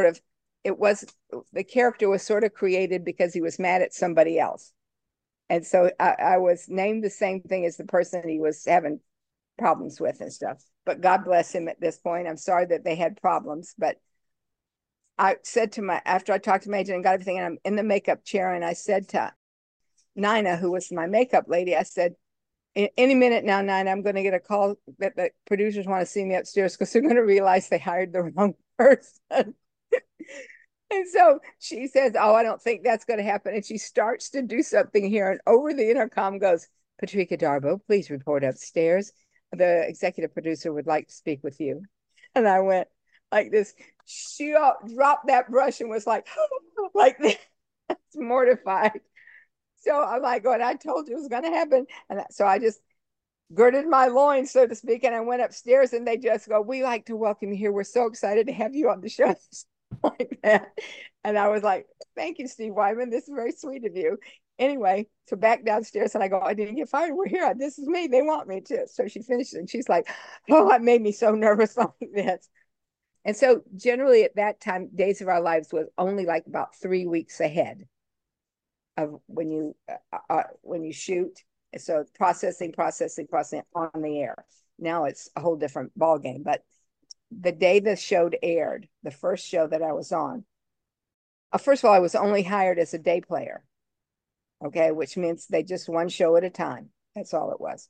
the character was sort of created because he was mad at somebody else. And so I was named the same thing as the person he was having problems with and stuff. But God bless him at this point. I'm sorry that they had problems, but I said after I talked to my agent and got everything, and I'm in the makeup chair, and I said to Nina, who was my makeup lady, I said, any minute now, Nina, I'm going to get a call that the producers want to see me upstairs because they're going to realize they hired the wrong person. And so she says, oh, I don't think that's going to happen. And she starts to do something here, and over the intercom goes, Patricia Darbo, please report upstairs. The executive producer would like to speak with you. And I went like this. She dropped that brush and was like, like this, mortified. So I'm like, going, I told you it was going to happen. And so I just girded my loins, so to speak, and I went upstairs, and they just go, we like to welcome you here. We're so excited to have you on the show. Like that. And I was like, thank you, Steve Wyman. This is very sweet of you. Anyway, so back downstairs, and I go, I didn't get fired. We're here. This is me. They want me to. So she finished it, and she's like, oh, it made me so nervous like this. And so generally at that time, Days of Our Lives was only like about 3 weeks ahead of when you shoot. So processing on the air. Now it's a whole different ballgame. But the day the show aired, the first show that I was on, first of all, I was only hired as a day player. Okay, which means they just one show at a time. That's all it was.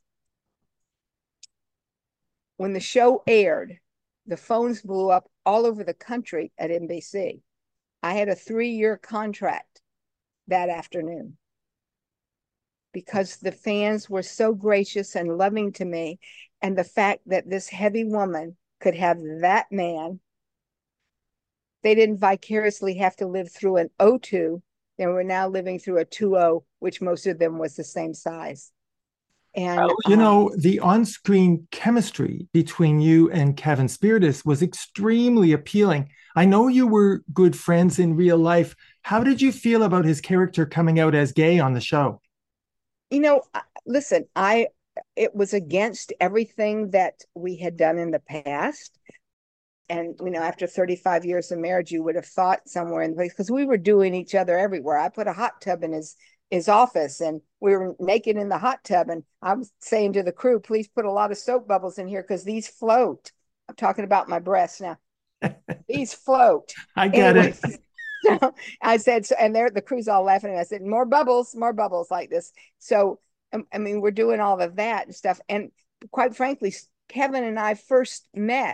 When the show aired, the phones blew up all over the country at NBC. I had a 3-year contract that afternoon because the fans were so gracious and loving to me. And the fact that this heavy woman could have that man, they didn't vicariously have to live through an O2. They were now living through a 2.0, which most of them was the same size. And the on-screen chemistry between you and Kevin Spirtis was extremely appealing. I know you were good friends in real life. How did you feel about his character coming out as gay on the show? Listen, it was against everything that we had done in the past. And, after 35 years of marriage, you would have thought somewhere in the place, because we were doing each other everywhere. I put a hot tub in his office, and we were naked in the hot tub. And I was saying to the crew, please put a lot of soap bubbles in here because these float. I'm talking about my breasts now. These float. I get it. So I said, so, and the crew's all laughing. And I said, more bubbles like this. So, I mean, we're doing all of that and stuff. And quite frankly, Kevin and I first met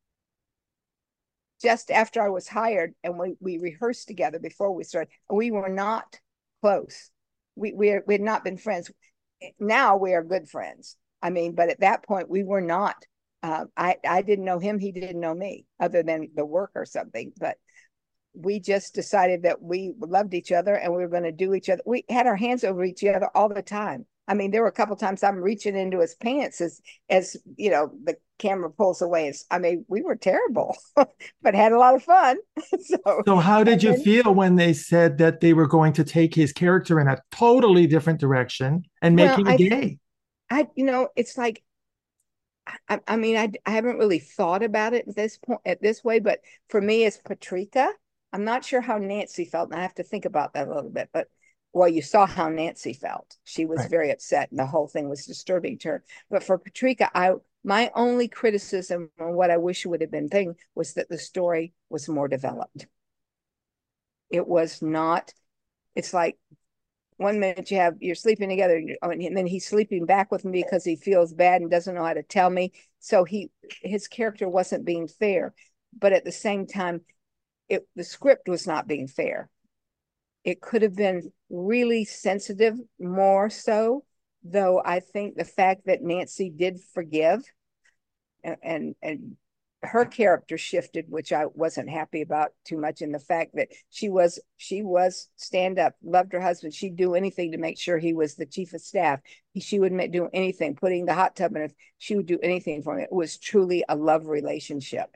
just after I was hired, and we rehearsed together before we started. We were not close. We had not been friends. Now we are good friends. I mean, but at that point we were not. I didn't know him. He didn't know me, other than the work or something. But we just decided that we loved each other and we were going to do each other. We had our hands over each other all the time. I mean, there were a couple of times I'm reaching into his pants as you know, the camera pulls away. I mean, we were terrible, but had a lot of fun. So how did you feel when they said that they were going to take his character in a totally different direction and make him gay? You know, it's like, I mean, I haven't really thought about it at this point, at this way, but for me, it's Patrika. I'm not sure how Nancy felt, and I have to think about that a little bit. But well, you saw how Nancy felt. She was very upset, and the whole thing was disturbing to her. But for Patrika, my only criticism on what I wish would have been thing was that the story was more developed. It was not. It's like one minute you're sleeping together, and then he's sleeping back with me because he feels bad and doesn't know how to tell me. So his character wasn't being fair, but at the same time, the script was not being fair. It could have been really sensitive, more so, though I think the fact that Nancy did forgive and her character shifted, which I wasn't happy about too much, in the fact that she was stand up, loved her husband. She'd do anything to make sure he was the chief of staff. She would do anything, putting the hot tub in it. She would do anything for him. It was truly a love relationship.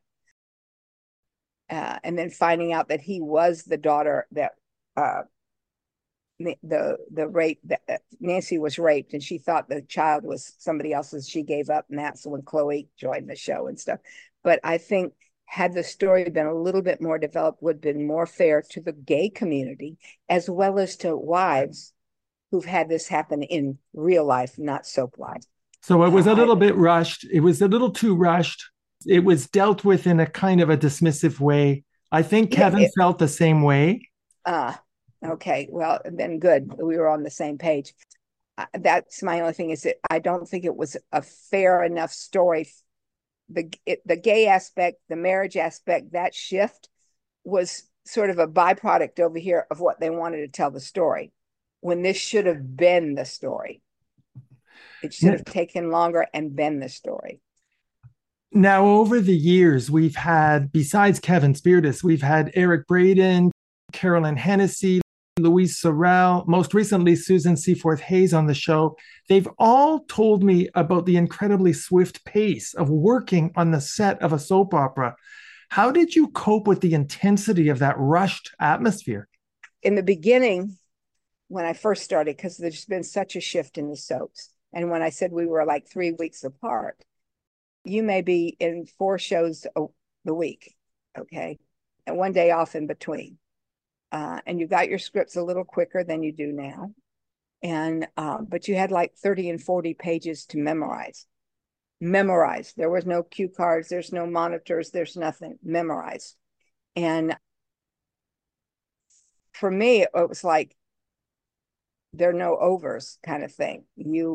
And then finding out that he was the daughter that the rape, that Nancy was raped, and she thought the child was somebody else's. She gave up, and that's when Chloe joined the show and stuff. But I think had the story been a little bit more developed, would have been more fair to the gay community, as well as to wives who've had this happen in real life, not soap life. So it was a little bit rushed. It was a little too rushed. It was dealt with in a kind of a dismissive way. I think Kevin felt the same way. Okay. Well, then good. We were on the same page. That's my only thing, is that I don't think it was a fair enough story. The gay aspect, the marriage aspect, that shift was sort of a byproduct over here of what they wanted to tell the story, when this should have been the story. It should have taken longer and been the story. Now, over the years, we've had, besides Kevin Spirtus, we've had Eric Braeden, Carolyn Hennessy, Louise Sorel, most recently Susan Seaforth Hayes on the show. They've all told me about the incredibly swift pace of working on the set of a soap opera. How did you cope with the intensity of that rushed atmosphere? In the beginning, when I first started, because there's been such a shift in the soaps, and when I said we were like 3 weeks apart, you may be in 4 shows the week, okay, and 1 day off in between. And you got your scripts a little quicker than you do now. And but you had like 30 and 40 pages to memorize. There was no cue cards, there's no monitors, there's nothing. Memorize. And for me, it was like, there are no overs kind of thing.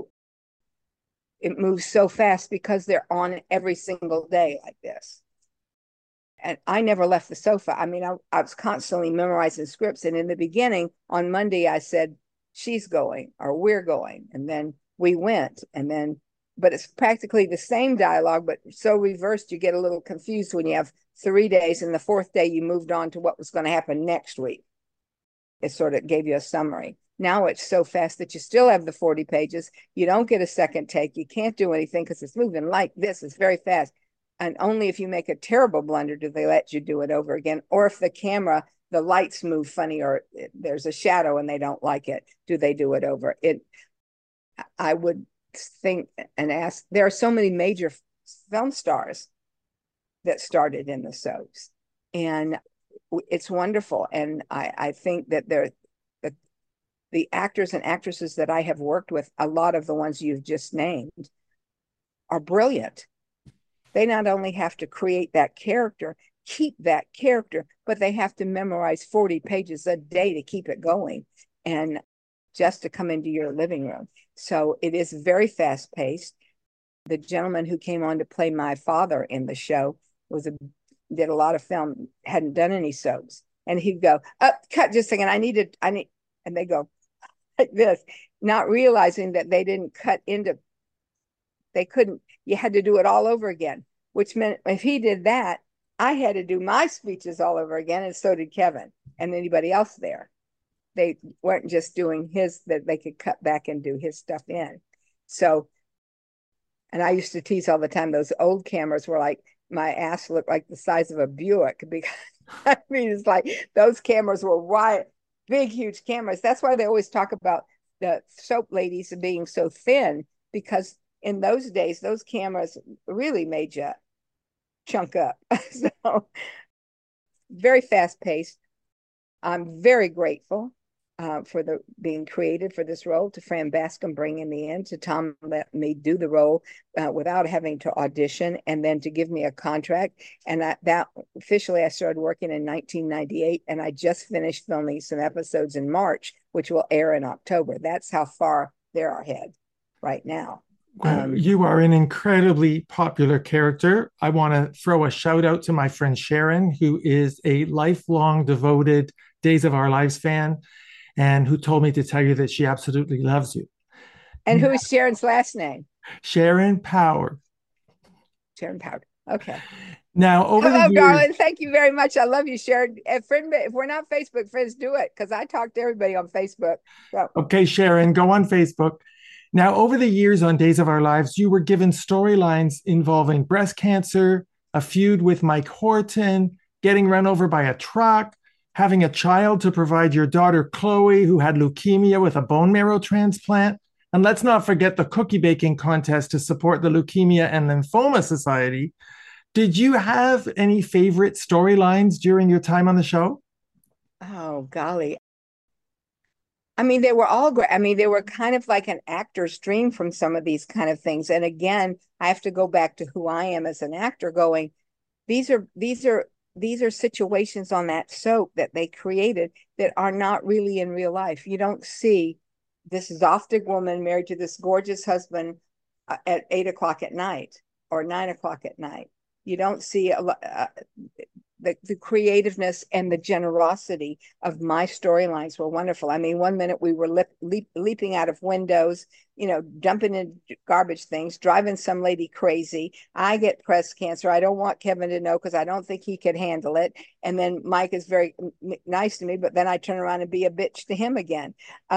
It moves so fast because they're on every single day like this. And I never left the sofa. I mean, I was constantly memorizing scripts. And in the beginning, on Monday, I said, she's going, or we're going. And then we went. And then, but it's practically the same dialogue, but so reversed, you get a little confused when you have 3 days, and the 4th day you moved on to what was going to happen next week. It sort of gave you a summary. Now it's so fast that you still have the 40 pages. You don't get a second take. You can't do anything because it's moving like this. It's very fast. And only if you make a terrible blunder do they let you do it over again. Or if the lights move funny, or there's a shadow and they don't like it, do they do it over. I would think and ask, there are so many major film stars that started in the soaps. And it's wonderful. And I think that the actors and actresses that I have worked with, a lot of the ones you've just named, are brilliant. They not only have to create that character, keep that character, but they have to memorize 40 pages a day to keep it going and just to come into your living room. So it is very fast paced. The gentleman who came on to play my father in the show did a lot of film, hadn't done any soaps. And he'd go, cut just a second. I need, and they go like this, not realizing that they didn't cut into, they couldn't, you had to do it all over again, which meant if he did that, I had to do my speeches all over again. And so did Kevin and anybody else there. They weren't just doing his, that they could cut back and do his stuff in. So, and I used to tease all the time, those old cameras were like, my ass looked like the size of a Buick, because I mean, it's like those cameras were wide, big, huge cameras. That's why they always talk about the soap ladies being so thin, because in those days, those cameras really made you chunk up. So very fast paced. I'm very grateful for being created for this role, to Fran Bascom bringing me in, to Tom let me do the role without having to audition, and then to give me a contract. And that officially I started working in 1998, and I just finished filming some episodes in March, which will air in October. That's how far they're ahead right now. Well, you are an incredibly popular character. I want to throw a shout out to my friend Sharon, who is a lifelong devoted Days of Our Lives fan, and who told me to tell you that she absolutely loves you. And who is Sharon's last name? Sharon Power. Sharon Power. Okay. Now, hello, darling. Thank you very much. I love you, Sharon. If we're not Facebook friends, do it, because I talk to everybody on Facebook. So. Okay, Sharon, go on Facebook. Now, over the years on Days of Our Lives, you were given storylines involving breast cancer, a feud with Mike Horton, getting run over by a truck, having a child to provide your daughter, Chloe, who had leukemia with a bone marrow transplant. And let's not forget the cookie baking contest to support the Leukemia and Lymphoma Society. Did you have any favorite storylines during your time on the show? Oh, golly. I mean, they were all great. I mean, they were kind of like an actor's dream from some of these kind of things. And again, I have to go back to who I am as an actor, going, these are situations on that soap that they created that are not really in real life. You don't see this Zoftig woman married to this gorgeous husband at 8 o'clock at night or 9 o'clock at night. You don't see the creativeness and the generosity of my storylines were wonderful. I mean, one minute we were leaping out of windows, dumping in garbage things, driving some lady crazy. I get breast cancer. I don't want Kevin to know because I don't think he could handle it. And then Mike is very nice to me, but then I turn around and be a bitch to him again.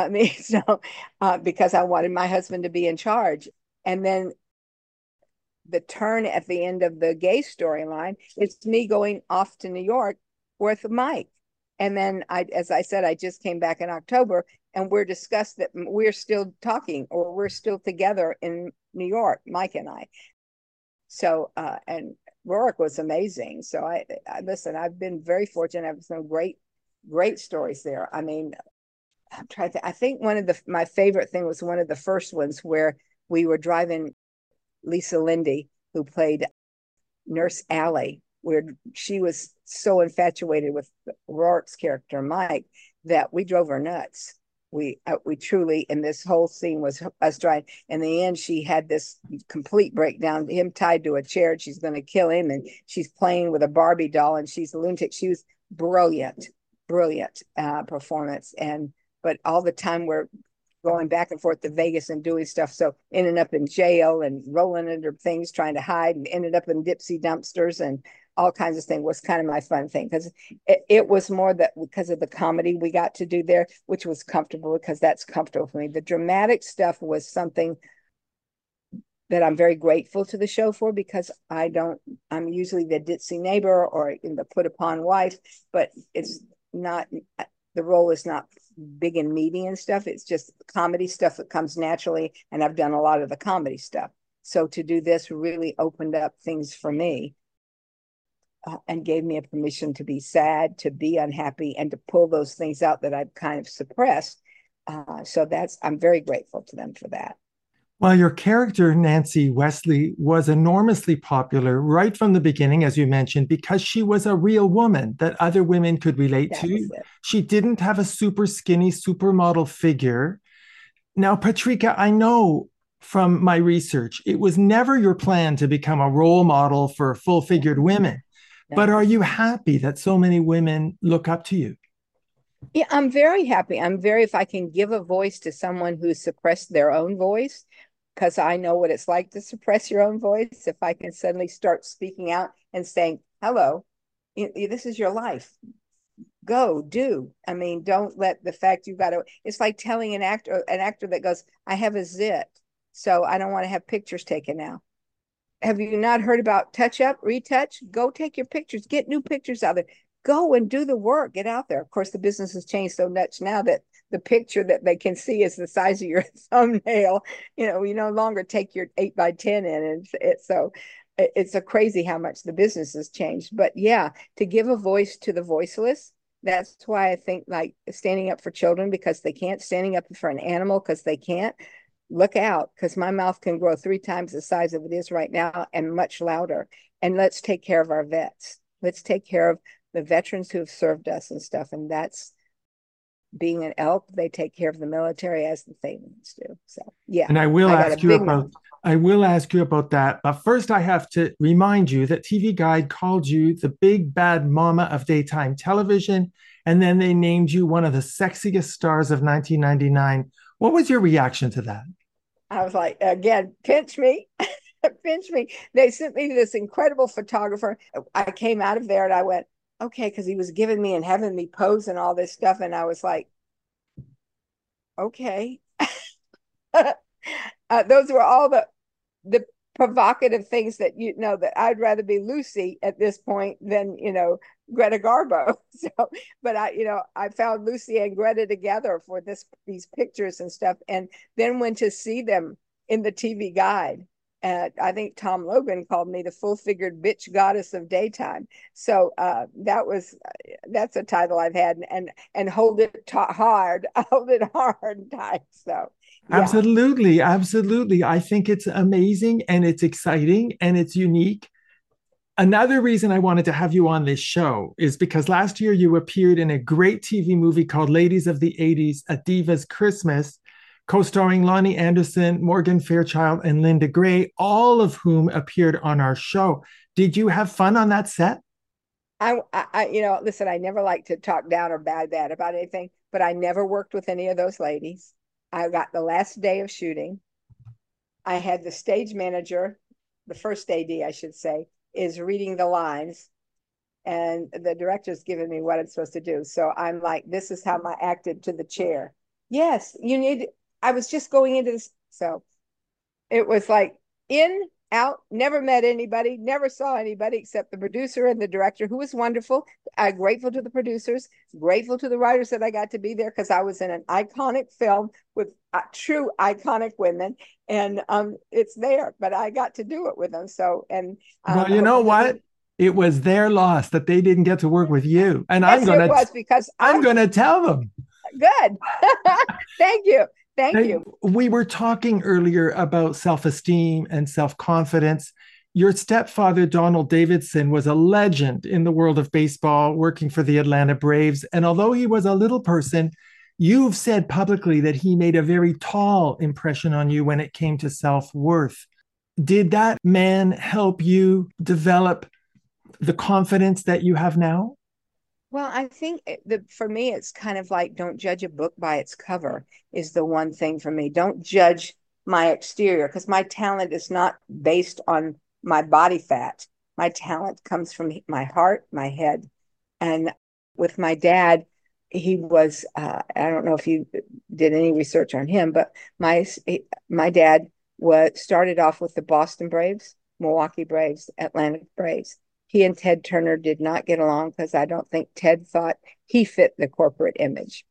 Because I wanted my husband to be in charge. And then the turn at the end of the gay storyline, it's me going off to New York with Mike. And then as I said, I just came back in October, and we're discussed that we're still talking, or we're still together in New York, Mike and I. So, and Rourke was amazing. So I listen, I've been very fortunate. I have some great stories there. I mean, I'm trying to, I think my favorite thing was one of the first ones where we were driving Lisa Lindy, who played Nurse Allie, where she was so infatuated with Rourke's character, Mike, that we drove her nuts. We truly, and this whole scene was us driving. In the end, she had this complete breakdown, him tied to a chair, and she's going to kill him, and she's playing with a Barbie doll, and she's a lunatic. She was brilliant performance. But all the time we're going back and forth to Vegas and doing stuff. So ended up in jail and rolling under things, trying to hide, and ended up in Dipsy dumpsters and all kinds of things. Was kind of my fun thing, because it was more that because of the comedy we got to do there, which was comfortable, because that's comfortable for me. The dramatic stuff was something that I'm very grateful to the show for, because I'm usually the ditzy neighbor or in the put upon wife, but it's not, the role is not big and meaty and stuff. It's just comedy stuff that comes naturally. And I've done a lot of the comedy stuff. So to do this really opened up things for me and gave me a permission to be sad, to be unhappy, and to pull those things out that I've kind of suppressed. So I'm very grateful to them for that. Well, your character, Nancy Wesley, was enormously popular right from the beginning, as you mentioned, because she was a real woman that other women could relate That to. was it. She didn't have a super skinny supermodel figure. Now, Patrika, I know from my research, it was never your plan to become a role model for full figured women. But No. are you happy that so many women look up to you? Yeah, I'm very happy. If I can give a voice to someone who's suppressed their own voice, because I know what it's like to suppress your own voice. If I can suddenly start speaking out and saying, hello, this is your life. Go do. I mean, don't let the fact you've got to, it's like telling an actor that goes, I have a zit, so I don't want to have pictures taken now. Have you not heard about touch up, retouch? Go take your pictures, get new pictures out there. Go and do the work, get out there. Of course, the business has changed so much now that the picture that they can see is the size of your thumbnail. You no longer take your 8 by 10 in. And it's a crazy how much the business has changed. But yeah, to give a voice to the voiceless, that's why I think like standing up for children because they can't, standing up for an animal because they can't, look out because my mouth can grow 3 times the size of it is right now and much louder. And let's take care of our vets. Let's take care of the veterans who have served us and stuff. And that's being an elk. They take care of the military as the Thamans do. So yeah, And I will I got a ask you big about mouth. I will ask you about that. But first I have to remind you that TV Guide called you the big bad mama of daytime television. And then they named you one of the sexiest stars of 1999. What was your reaction to that? I was like, again, pinch me. Pinch me. They sent me this incredible photographer. I came out of there and I went, okay, because he was giving me and having me pose and all this stuff. And I was like, okay. Those were all the provocative things that that I'd rather be Lucy at this point than Greta Garbo. So, but I found Lucy and Greta together for these pictures and stuff, and then went to see them in the TV Guide. And I think Tom Logan called me the full-figured bitch goddess of daytime. So that's a title I've had, and hold it hard, hold it hard and tight. So yeah. Absolutely, absolutely. I think it's amazing and it's exciting and it's unique. Another reason I wanted to have you on this show is because last year you appeared in a great TV movie called Ladies of the 80s, A Diva's Christmas, co-starring Lonnie Anderson, Morgan Fairchild, and Linda Gray, all of whom appeared on our show. Did you have fun on that set? Listen, I never like to talk down or bad about anything, but I never worked with any of those ladies. I got the last day of shooting. I had the stage manager, the first AD, I should say, is reading the lines, and the director's giving me what I'm supposed to do. So I'm like, this is how I acted to the chair. Yes, I was just going into this. So it was like in, out, never met anybody, never saw anybody except the producer and the director, who was wonderful. I'm grateful to the producers, grateful to the writers that I got to be there because I was in an iconic film with true iconic women, and it's there, but I got to do it with them. So, and Well, you know what? It was their loss that they didn't get to work with you. And yes, it was because I'm going to tell them. Good. Thank you. Thank you. We were talking earlier about self-esteem and self-confidence. Your stepfather, Donald Davidson, was a legend in the world of baseball, working for the Atlanta Braves. And although he was a little person, you've said publicly that he made a very tall impression on you when it came to self-worth. Did that man help you develop the confidence that you have now? Well, I think for me, it's kind of like don't judge a book by its cover is the one thing for me. Don't judge my exterior because my talent is not based on my body fat. My talent comes from my heart, my head. And with my dad, he was, I don't know if you did any research on him, but my dad started off with the Boston Braves, Milwaukee Braves, Atlanta Braves. He and Ted Turner did not get along because I don't think Ted thought he fit the corporate image.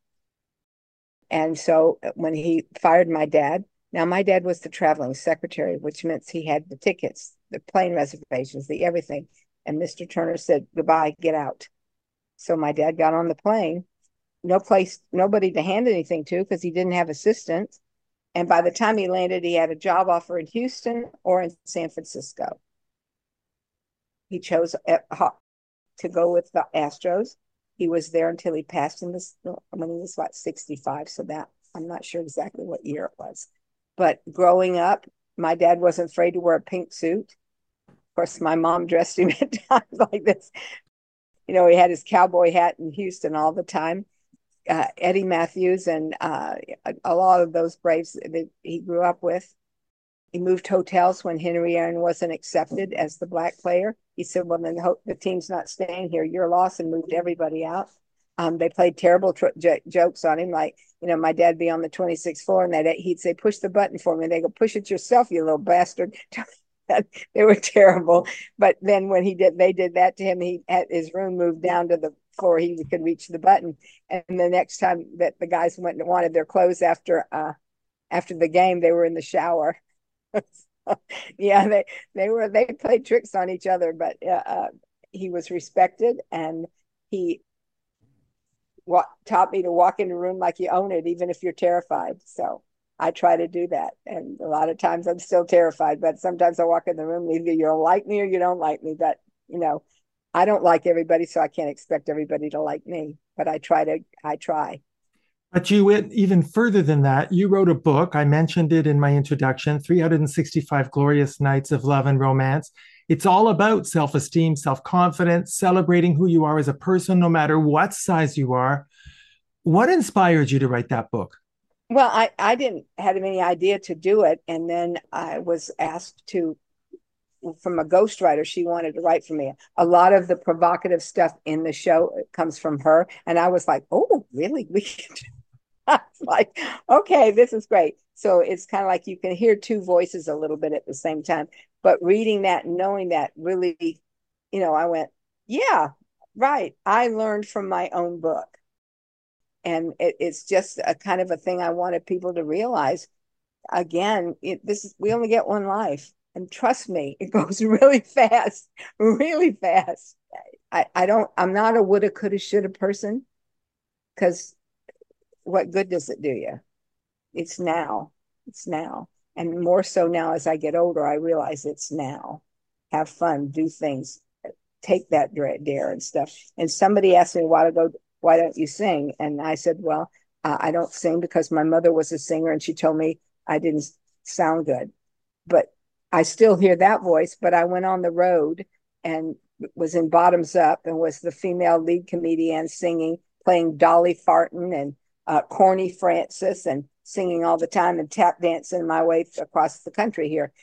And so when he fired my dad, now my dad was the traveling secretary, which meant he had the tickets, the plane reservations, the everything. And Mr. Turner said, goodbye, get out. So my dad got on the plane, no place, nobody to hand anything to because he didn't have assistants. And by the time he landed, he had a job offer in Houston or in San Francisco. He chose to go with the Astros. He was there until he passed in this when he was about 65. So that I'm not sure exactly what year it was. But growing up, my dad wasn't afraid to wear a pink suit. Of course, my mom dressed him at times like this. He had his cowboy hat in Houston all the time. Eddie Matthews and a lot of those Braves that he grew up with. He moved hotels when Henry Aaron wasn't accepted as the black player. He said, well, then the team's not staying here. You're lost, and moved everybody out. They played terrible jokes on him. Like, my dad'd be on the 26th floor and he'd say, push the button for me. And they go, push it yourself, you little bastard. They were terrible. But then when they did that to him, he had his room moved down to the floor he could reach the button. And the next time that the guys went and wanted their clothes after the game, they were in the shower. Yeah, they played tricks on each other, but he was respected, and he taught me to walk in the room like you own it, even if you're terrified. So I try to do that, and a lot of times I'm still terrified, but sometimes I walk in the room, either you don't like me or you don't like me. But I don't like everybody, so I can't expect everybody to like me. But I try. But you went even further than that. You wrote a book. I mentioned it in my introduction, 365 Glorious Nights of Love and Romance. It's all about self-esteem, self-confidence, celebrating who you are as a person, no matter what size you are. What inspired you to write that book? Well, I didn't have any idea to do it. And then I was asked from a ghostwriter. She wanted to write for me. A lot of the provocative stuff in the show comes from her. And I was like, oh, really? We can do like, okay, this is great. So it's kind of like you can hear two voices a little bit at the same time. But reading that and knowing that really, I went, yeah, right. I learned from my own book. And it's just a kind of a thing I wanted people to realize. Again, we only get one life. And trust me, it goes really fast, really fast. I'm not a woulda, coulda, shoulda person, because what good does it do you? It's now. And more so now as I get older, I realize it's now. Have fun, do things, take that dare and stuff. And somebody asked me a while ago, why don't you sing? And I said, well, I don't sing because my mother was a singer and she told me I didn't sound good. But I still hear that voice. But I went on the road and was in Bottoms Up and was the female lead comedian singing, playing Dolly Parton and Corny Francis, and singing all the time and tap dancing my way across the country here.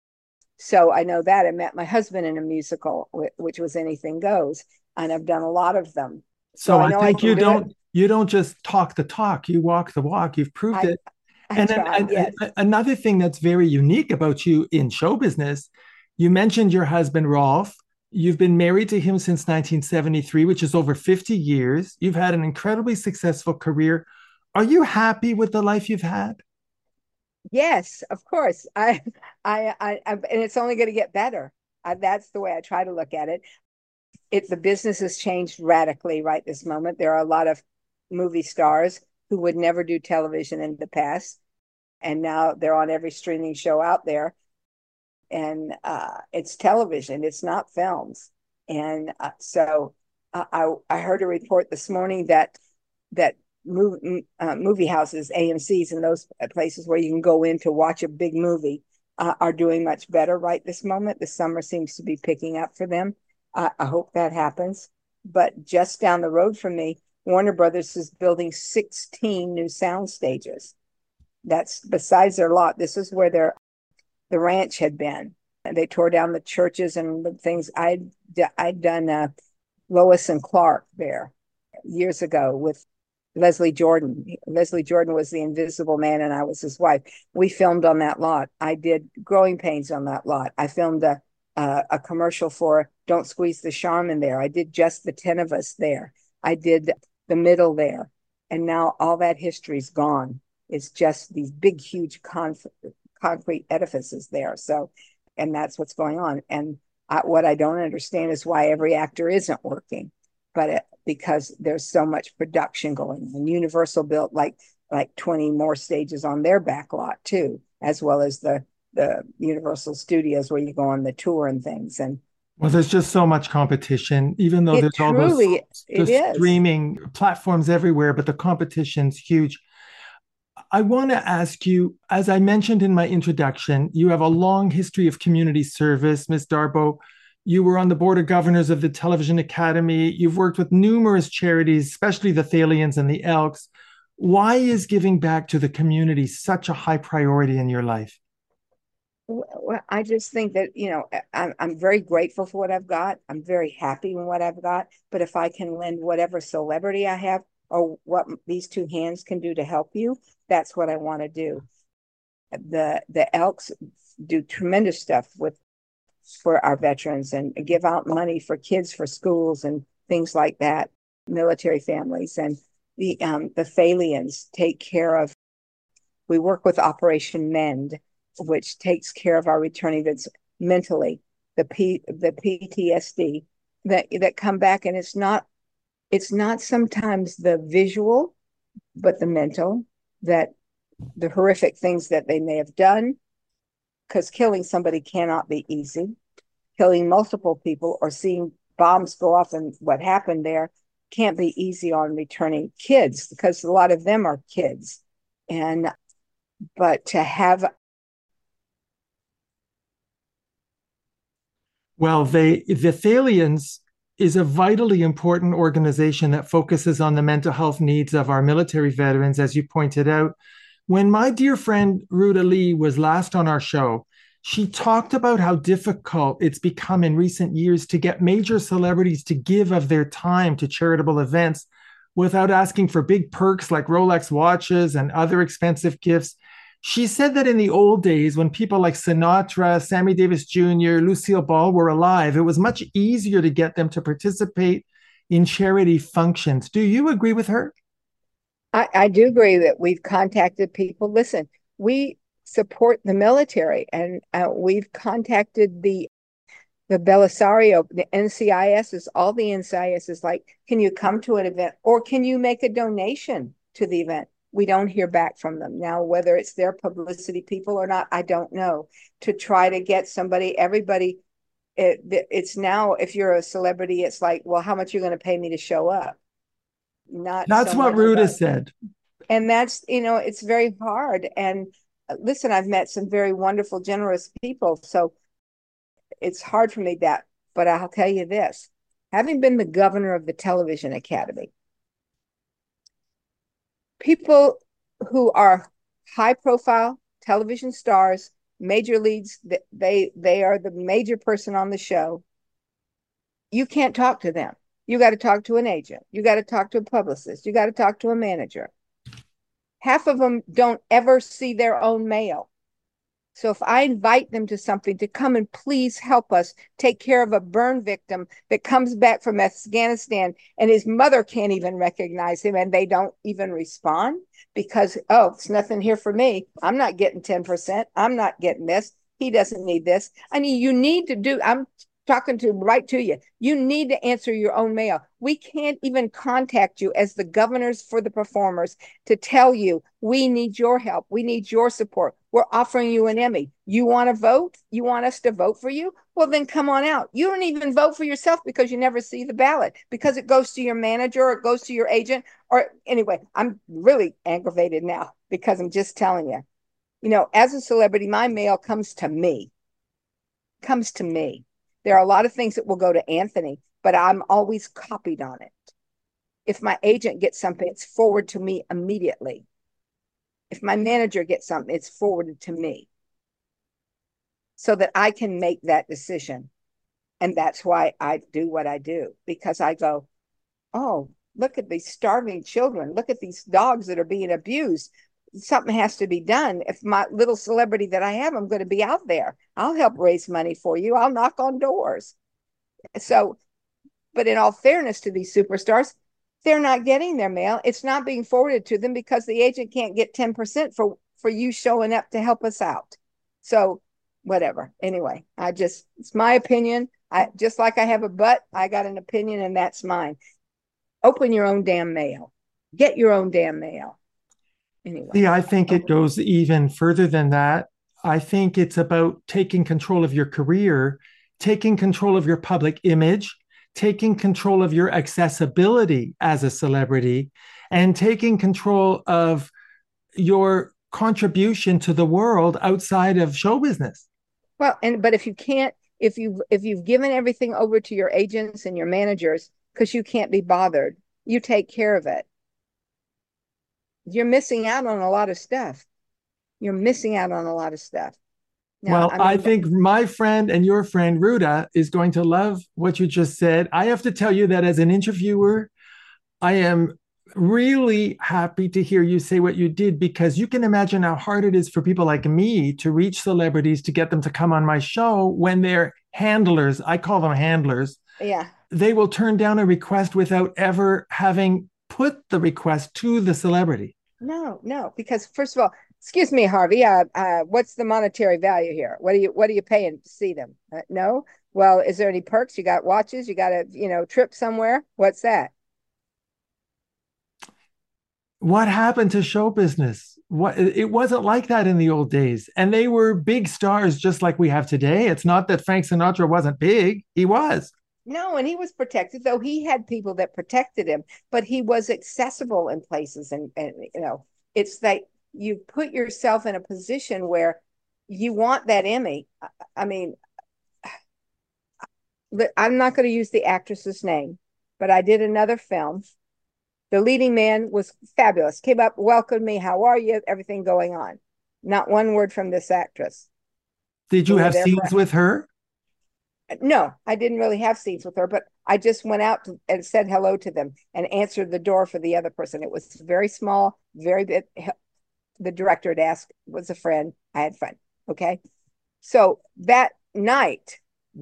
So I know that. I met my husband in a musical, which was Anything Goes, and I've done a lot of them. So I think you don't just talk the talk, you walk the walk. You've proved it. And then another thing that's very unique about you in show business, you mentioned your husband, Rolf. You've been married to him since 1973, which is over 50 years. You've had an incredibly successful career. Are you happy with the life you've had? Yes, of course. And it's only going to get better. That's the way I try to look at it. The business has changed radically right this moment. There are a lot of movie stars who would never do television in the past, and now they're on every streaming show out there. And it's television, it's not films. And so I heard a report this morning that movie houses, AMC's, and those places where you can go in to watch a big movie are doing much better right this moment. The summer seems to be picking up for them. I hope that happens. But just down the road from me, Warner Brothers is building 16 new sound stages. That's besides their lot. This is where the ranch had been. And they tore down the churches and the things. I'd done Lois and Clark there years ago with Leslie Jordan. Leslie Jordan was the Invisible Man and I was his wife. We filmed on that lot. I did Growing Pains on that lot. I filmed a commercial for Don't Squeeze the Charmin there. I did Just the 10 of Us there. I did The Middle there. And now all that history's gone. It's just these big, huge concrete edifices there. So, and that's what's going on. And what I don't understand is why every actor isn't working, but because there's so much production going on. Universal built like like 20 more stages on their back lot too, as well as the Universal Studios where you go on the tour and things. And Well, there's just so much competition, even though it there's all those truly, the it is. streaming platforms everywhere, but the competition's huge. I want to ask you, as I mentioned in my introduction, you have a long history of community service, Ms. Darbo. You were on the board of governors of the Television Academy. You've worked with numerous charities, especially the Thalians and the Elks. Why is giving back to the community such a high priority in your life? Well, I just think that, I'm very grateful for what I've got. I'm very happy with what I've got. But if I can lend whatever celebrity I have or what these two hands can do to help you, that's what I want to do. The Elks do tremendous stuff for our veterans and give out money for kids for schools and things like that, military families. And the Thalians take care of, we work with Operation Mend, which takes care of our returning vets mentally, the PTSD that come back. And it's not sometimes the visual, but the mental, that the horrific things that they may have done, because killing somebody cannot be easy. Killing multiple people or seeing bombs go off and what happened there can't be easy on returning kids, because a lot of them are kids. But to have, Well, the Thalians is a vitally important organization that focuses on the mental health needs of our military veterans, as you pointed out. When my dear friend Ruta Lee was last on our show, she talked about how difficult it's become in recent years to get major celebrities to give of their time to charitable events without asking for big perks like Rolex watches and other expensive gifts. She said that in the old days, when people like Sinatra, Sammy Davis Jr., Lucille Ball were alive, it was much easier to get them to participate in charity functions. Do you agree with her? I do agree that we've contacted people. Listen, we support the military, and we've contacted the Belisario, the NCISs, all the NCISs, like, can you come to an event or can you make a donation to the event? We don't hear back from them. Now, whether it's their publicity people or not, I don't know. To try to get somebody, everybody, it's now, if you're a celebrity, it's like, well, how much are you going to pay me to show up? Not That's so what much Ruta about, said. and that's, it's very hard. And listen, I've met some very wonderful, generous people. So it's hard for me but I'll tell you this, having been the governor of the Television Academy, people who are high profile television stars, major leads, they are the major person on the show. You can't talk to them. You got to talk to an agent. You got to talk to a publicist. You got to talk to a manager. Half of them don't ever see their own mail. So if I invite them to something, to come and please help us take care of a burn victim that comes back from Afghanistan and his mother can't even recognize him and they don't even respond because, oh, it's nothing here for me. I'm not getting 10%. I'm not getting this. He doesn't need this. I mean, you need to do, I'm talking to right to you. You need to answer your own mail. We can't even contact you as the governors for the performers to tell you, we need your help. We need your support. We're offering you an Emmy. You want to vote? You want us to vote for you? Well, then come on out. You don't even vote for yourself because you never see the ballot, because it goes to your manager or it goes to your agent. Or anyway, I'm really aggravated now because I'm just telling you, as a celebrity, my mail comes to me. There are a lot of things that will go to Anthony, but I'm always copied on it. If my agent gets something, it's forwarded to me immediately. If my manager gets something, it's forwarded to me so that I can make that decision. And that's why I do what I do, because I go, oh, look at these starving children. Look at these dogs that are being abused. Something has to be done. If my little celebrity that I have, I'm going to be out there. I'll help raise money for you. I'll knock on doors. So, but in all fairness to these superstars, they're not getting their mail. It's not being forwarded to them because the agent can't get 10% for you showing up to help us out. So whatever. Anyway, it's my opinion. Just like I have a butt, I got an opinion and that's mine. Open your own damn mail. Get your own damn mail. Anyway. See, I think it goes even further than that. I think it's about taking control of your career, taking control of your public image, taking control of your accessibility as a celebrity, and taking control of your contribution to the world outside of show business. Well, but if you can't, if you've given everything over to your agents and your managers because you can't be bothered, you take care of it. You're missing out on a lot of stuff. You're missing out on a lot of stuff. Now, well, I think my friend and your friend Ruta is going to love what you just said. I have to tell you that as an interviewer, I am really happy to hear you say what you did, because you can imagine how hard it is for people like me to reach celebrities, to get them to come on my show when they're handlers. I call them handlers. Yeah. They will turn down a request without ever having put the request to the celebrity. No, because first of all, excuse me, Harvey, what's the monetary value here? What are you paying to see them? No. Well, is there any perks? You got watches? You got a, trip somewhere? What's that? What happened to show business? It wasn't like that in the old days. And they were big stars just like we have today. It's not that Frank Sinatra wasn't big. He was. No, and he was protected, though he had people that protected him, but he was accessible in places. And it's like you put yourself in a position where you want that Emmy. I mean, I'm not going to use the actress's name, but I did another film. The leading man was fabulous. Came up, welcomed me. How are you? Everything going on. Not one word from this actress. Did you have scenes with her? No, I didn't really have scenes with her, but I just went out and said hello to them and answered the door for the other person. It was very small, very big. The director had asked, was a friend. I had fun. Okay. So that night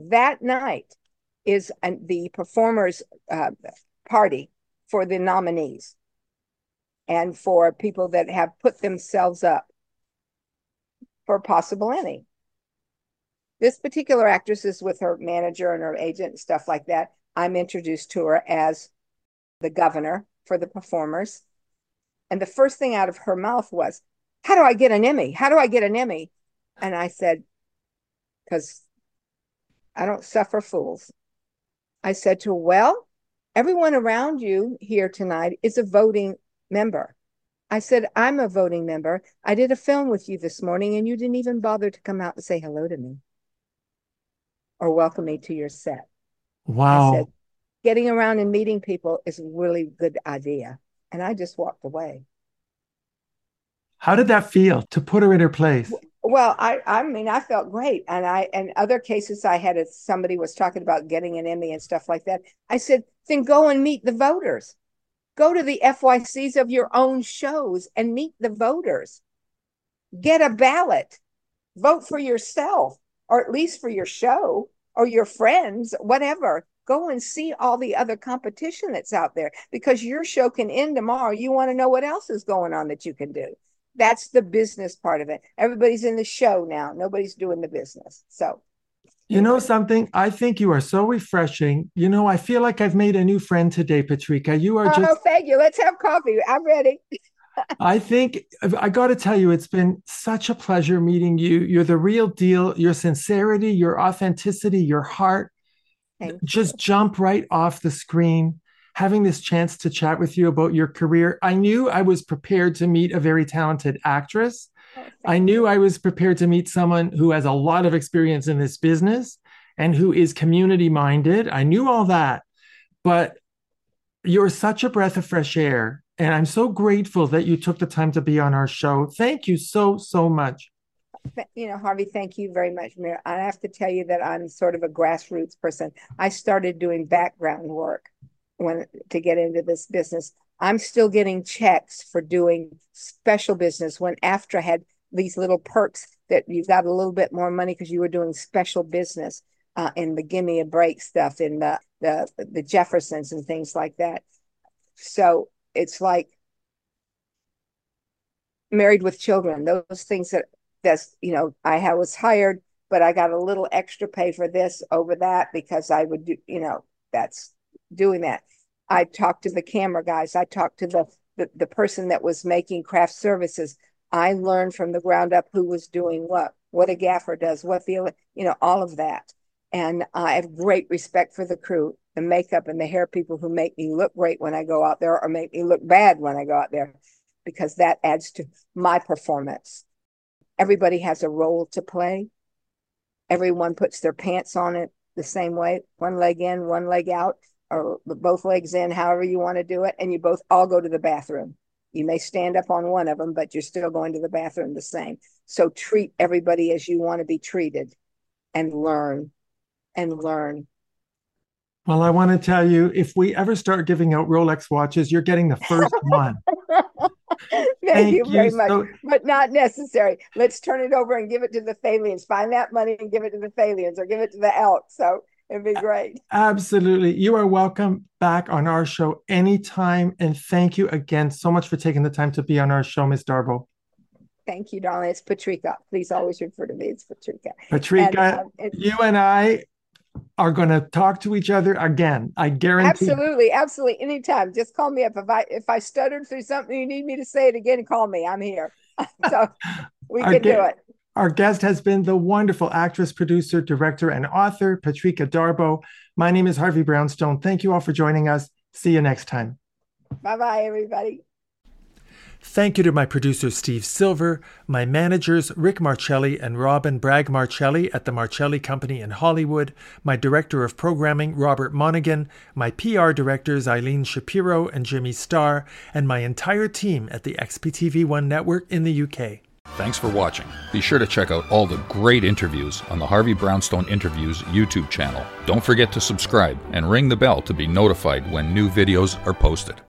is the performers party for the nominees and for people that have put themselves up for a possible Emmy. This particular actress is with her manager and her agent and stuff like that. I'm introduced to her as the governor for the performers. And the first thing out of her mouth was, how do I get an Emmy? How do I get an Emmy? And I said, because I don't suffer fools. I said to her, well, everyone around you here tonight is a voting member. I said, I'm a voting member. I did a film with you this morning and you didn't even bother to come out and say hello to me or welcome me to your set. Wow. I said, getting around and meeting people is a really good idea. And I just walked away. How did that feel to put her in her place? Well, I mean, I felt great. And other cases I had, somebody was talking about getting an Emmy and stuff like that. I said, then go and meet the voters. Go to the FYCs of your own shows and meet the voters. Get a ballot. Vote for yourself, or at least for your show or your friends, whatever. Go and see all the other competition that's out there, because your show can end tomorrow. You want to know what else is going on that you can do. That's the business part of it. Everybody's in the show now. Nobody's doing the business. So, you know something? I think you are so refreshing. I feel like I've made a new friend today, Patrika. You are just... Oh, thank you. Let's have coffee. I'm ready. I think I got to tell you, it's been such a pleasure meeting you. You're the real deal. Your sincerity, your authenticity, your heart just jump right off the screen. Having this chance to chat with you about your career, I knew I was prepared to meet a very talented actress. I knew I was prepared to meet someone who has a lot of experience in this business and who is community minded. I knew all that, but you're such a breath of fresh air. And I'm so grateful that you took the time to be on our show. Thank you so, so much. Harvey, thank you very much. I have to tell you that I'm sort of a grassroots person. I started doing background work to get into this business. I'm still getting checks for doing special business when AFTRA had these little perks that you got a little bit more money because you were doing special business in the Gimme a Break stuff, in the Jeffersons and things like that. So it's like Married with Children, those things I was hired, but I got a little extra pay for this over that because I would do, that's doing that. I talked to the camera guys. I talked to the person that was making craft services. I learned from the ground up who was doing what a gaffer does, all of that. And I have great respect for the crew, the makeup and the hair people who make me look great when I go out there or make me look bad when I go out there, because that adds to my performance. Everybody has a role to play. Everyone puts their pants on it the same way, one leg in, one leg out, or both legs in, however you want to do it. And you both all go to the bathroom. You may stand up on one of them, but you're still going to the bathroom the same. So treat everybody as you want to be treated, and learn and learn. Well, I want to tell you, if we ever start giving out Rolex watches, you're getting the first one. Thank you very much, but not necessary. Let's turn it over and give it to the Thalians. Find that money and give it to the Thalians, or give it to the Elks. So it'd be great. Absolutely. You are welcome back on our show anytime. And thank you again so much for taking the time to be on our show, Ms. Darbo. Thank you, darling. It's Patrika. Please always refer to me as Patrika. Patrika, you and I are going to talk to each other again. I guarantee. Absolutely. Anytime. Just call me up. If I stuttered through something, you need me to say it again, call me. I'm here. So we can do it. Our guest has been the wonderful actress, producer, director, and author, Patrika Darbo. My name is Harvey Brownstone. Thank you all for joining us. See you next time. Bye-bye, everybody. Thank you to my producer, Steve Silver, my managers, Rick Marcelli and Robin Bragg Marcelli at the Marcelli Company in Hollywood, my director of programming, Robert Monaghan, my PR directors, Eileen Shapiro and Jimmy Starr, and my entire team at the XPTV1 network in the UK. Thanks for watching. Be sure to check out all the great interviews on the Harvey Brownstone Interviews YouTube channel. Don't forget to subscribe and ring the bell to be notified when new videos are posted.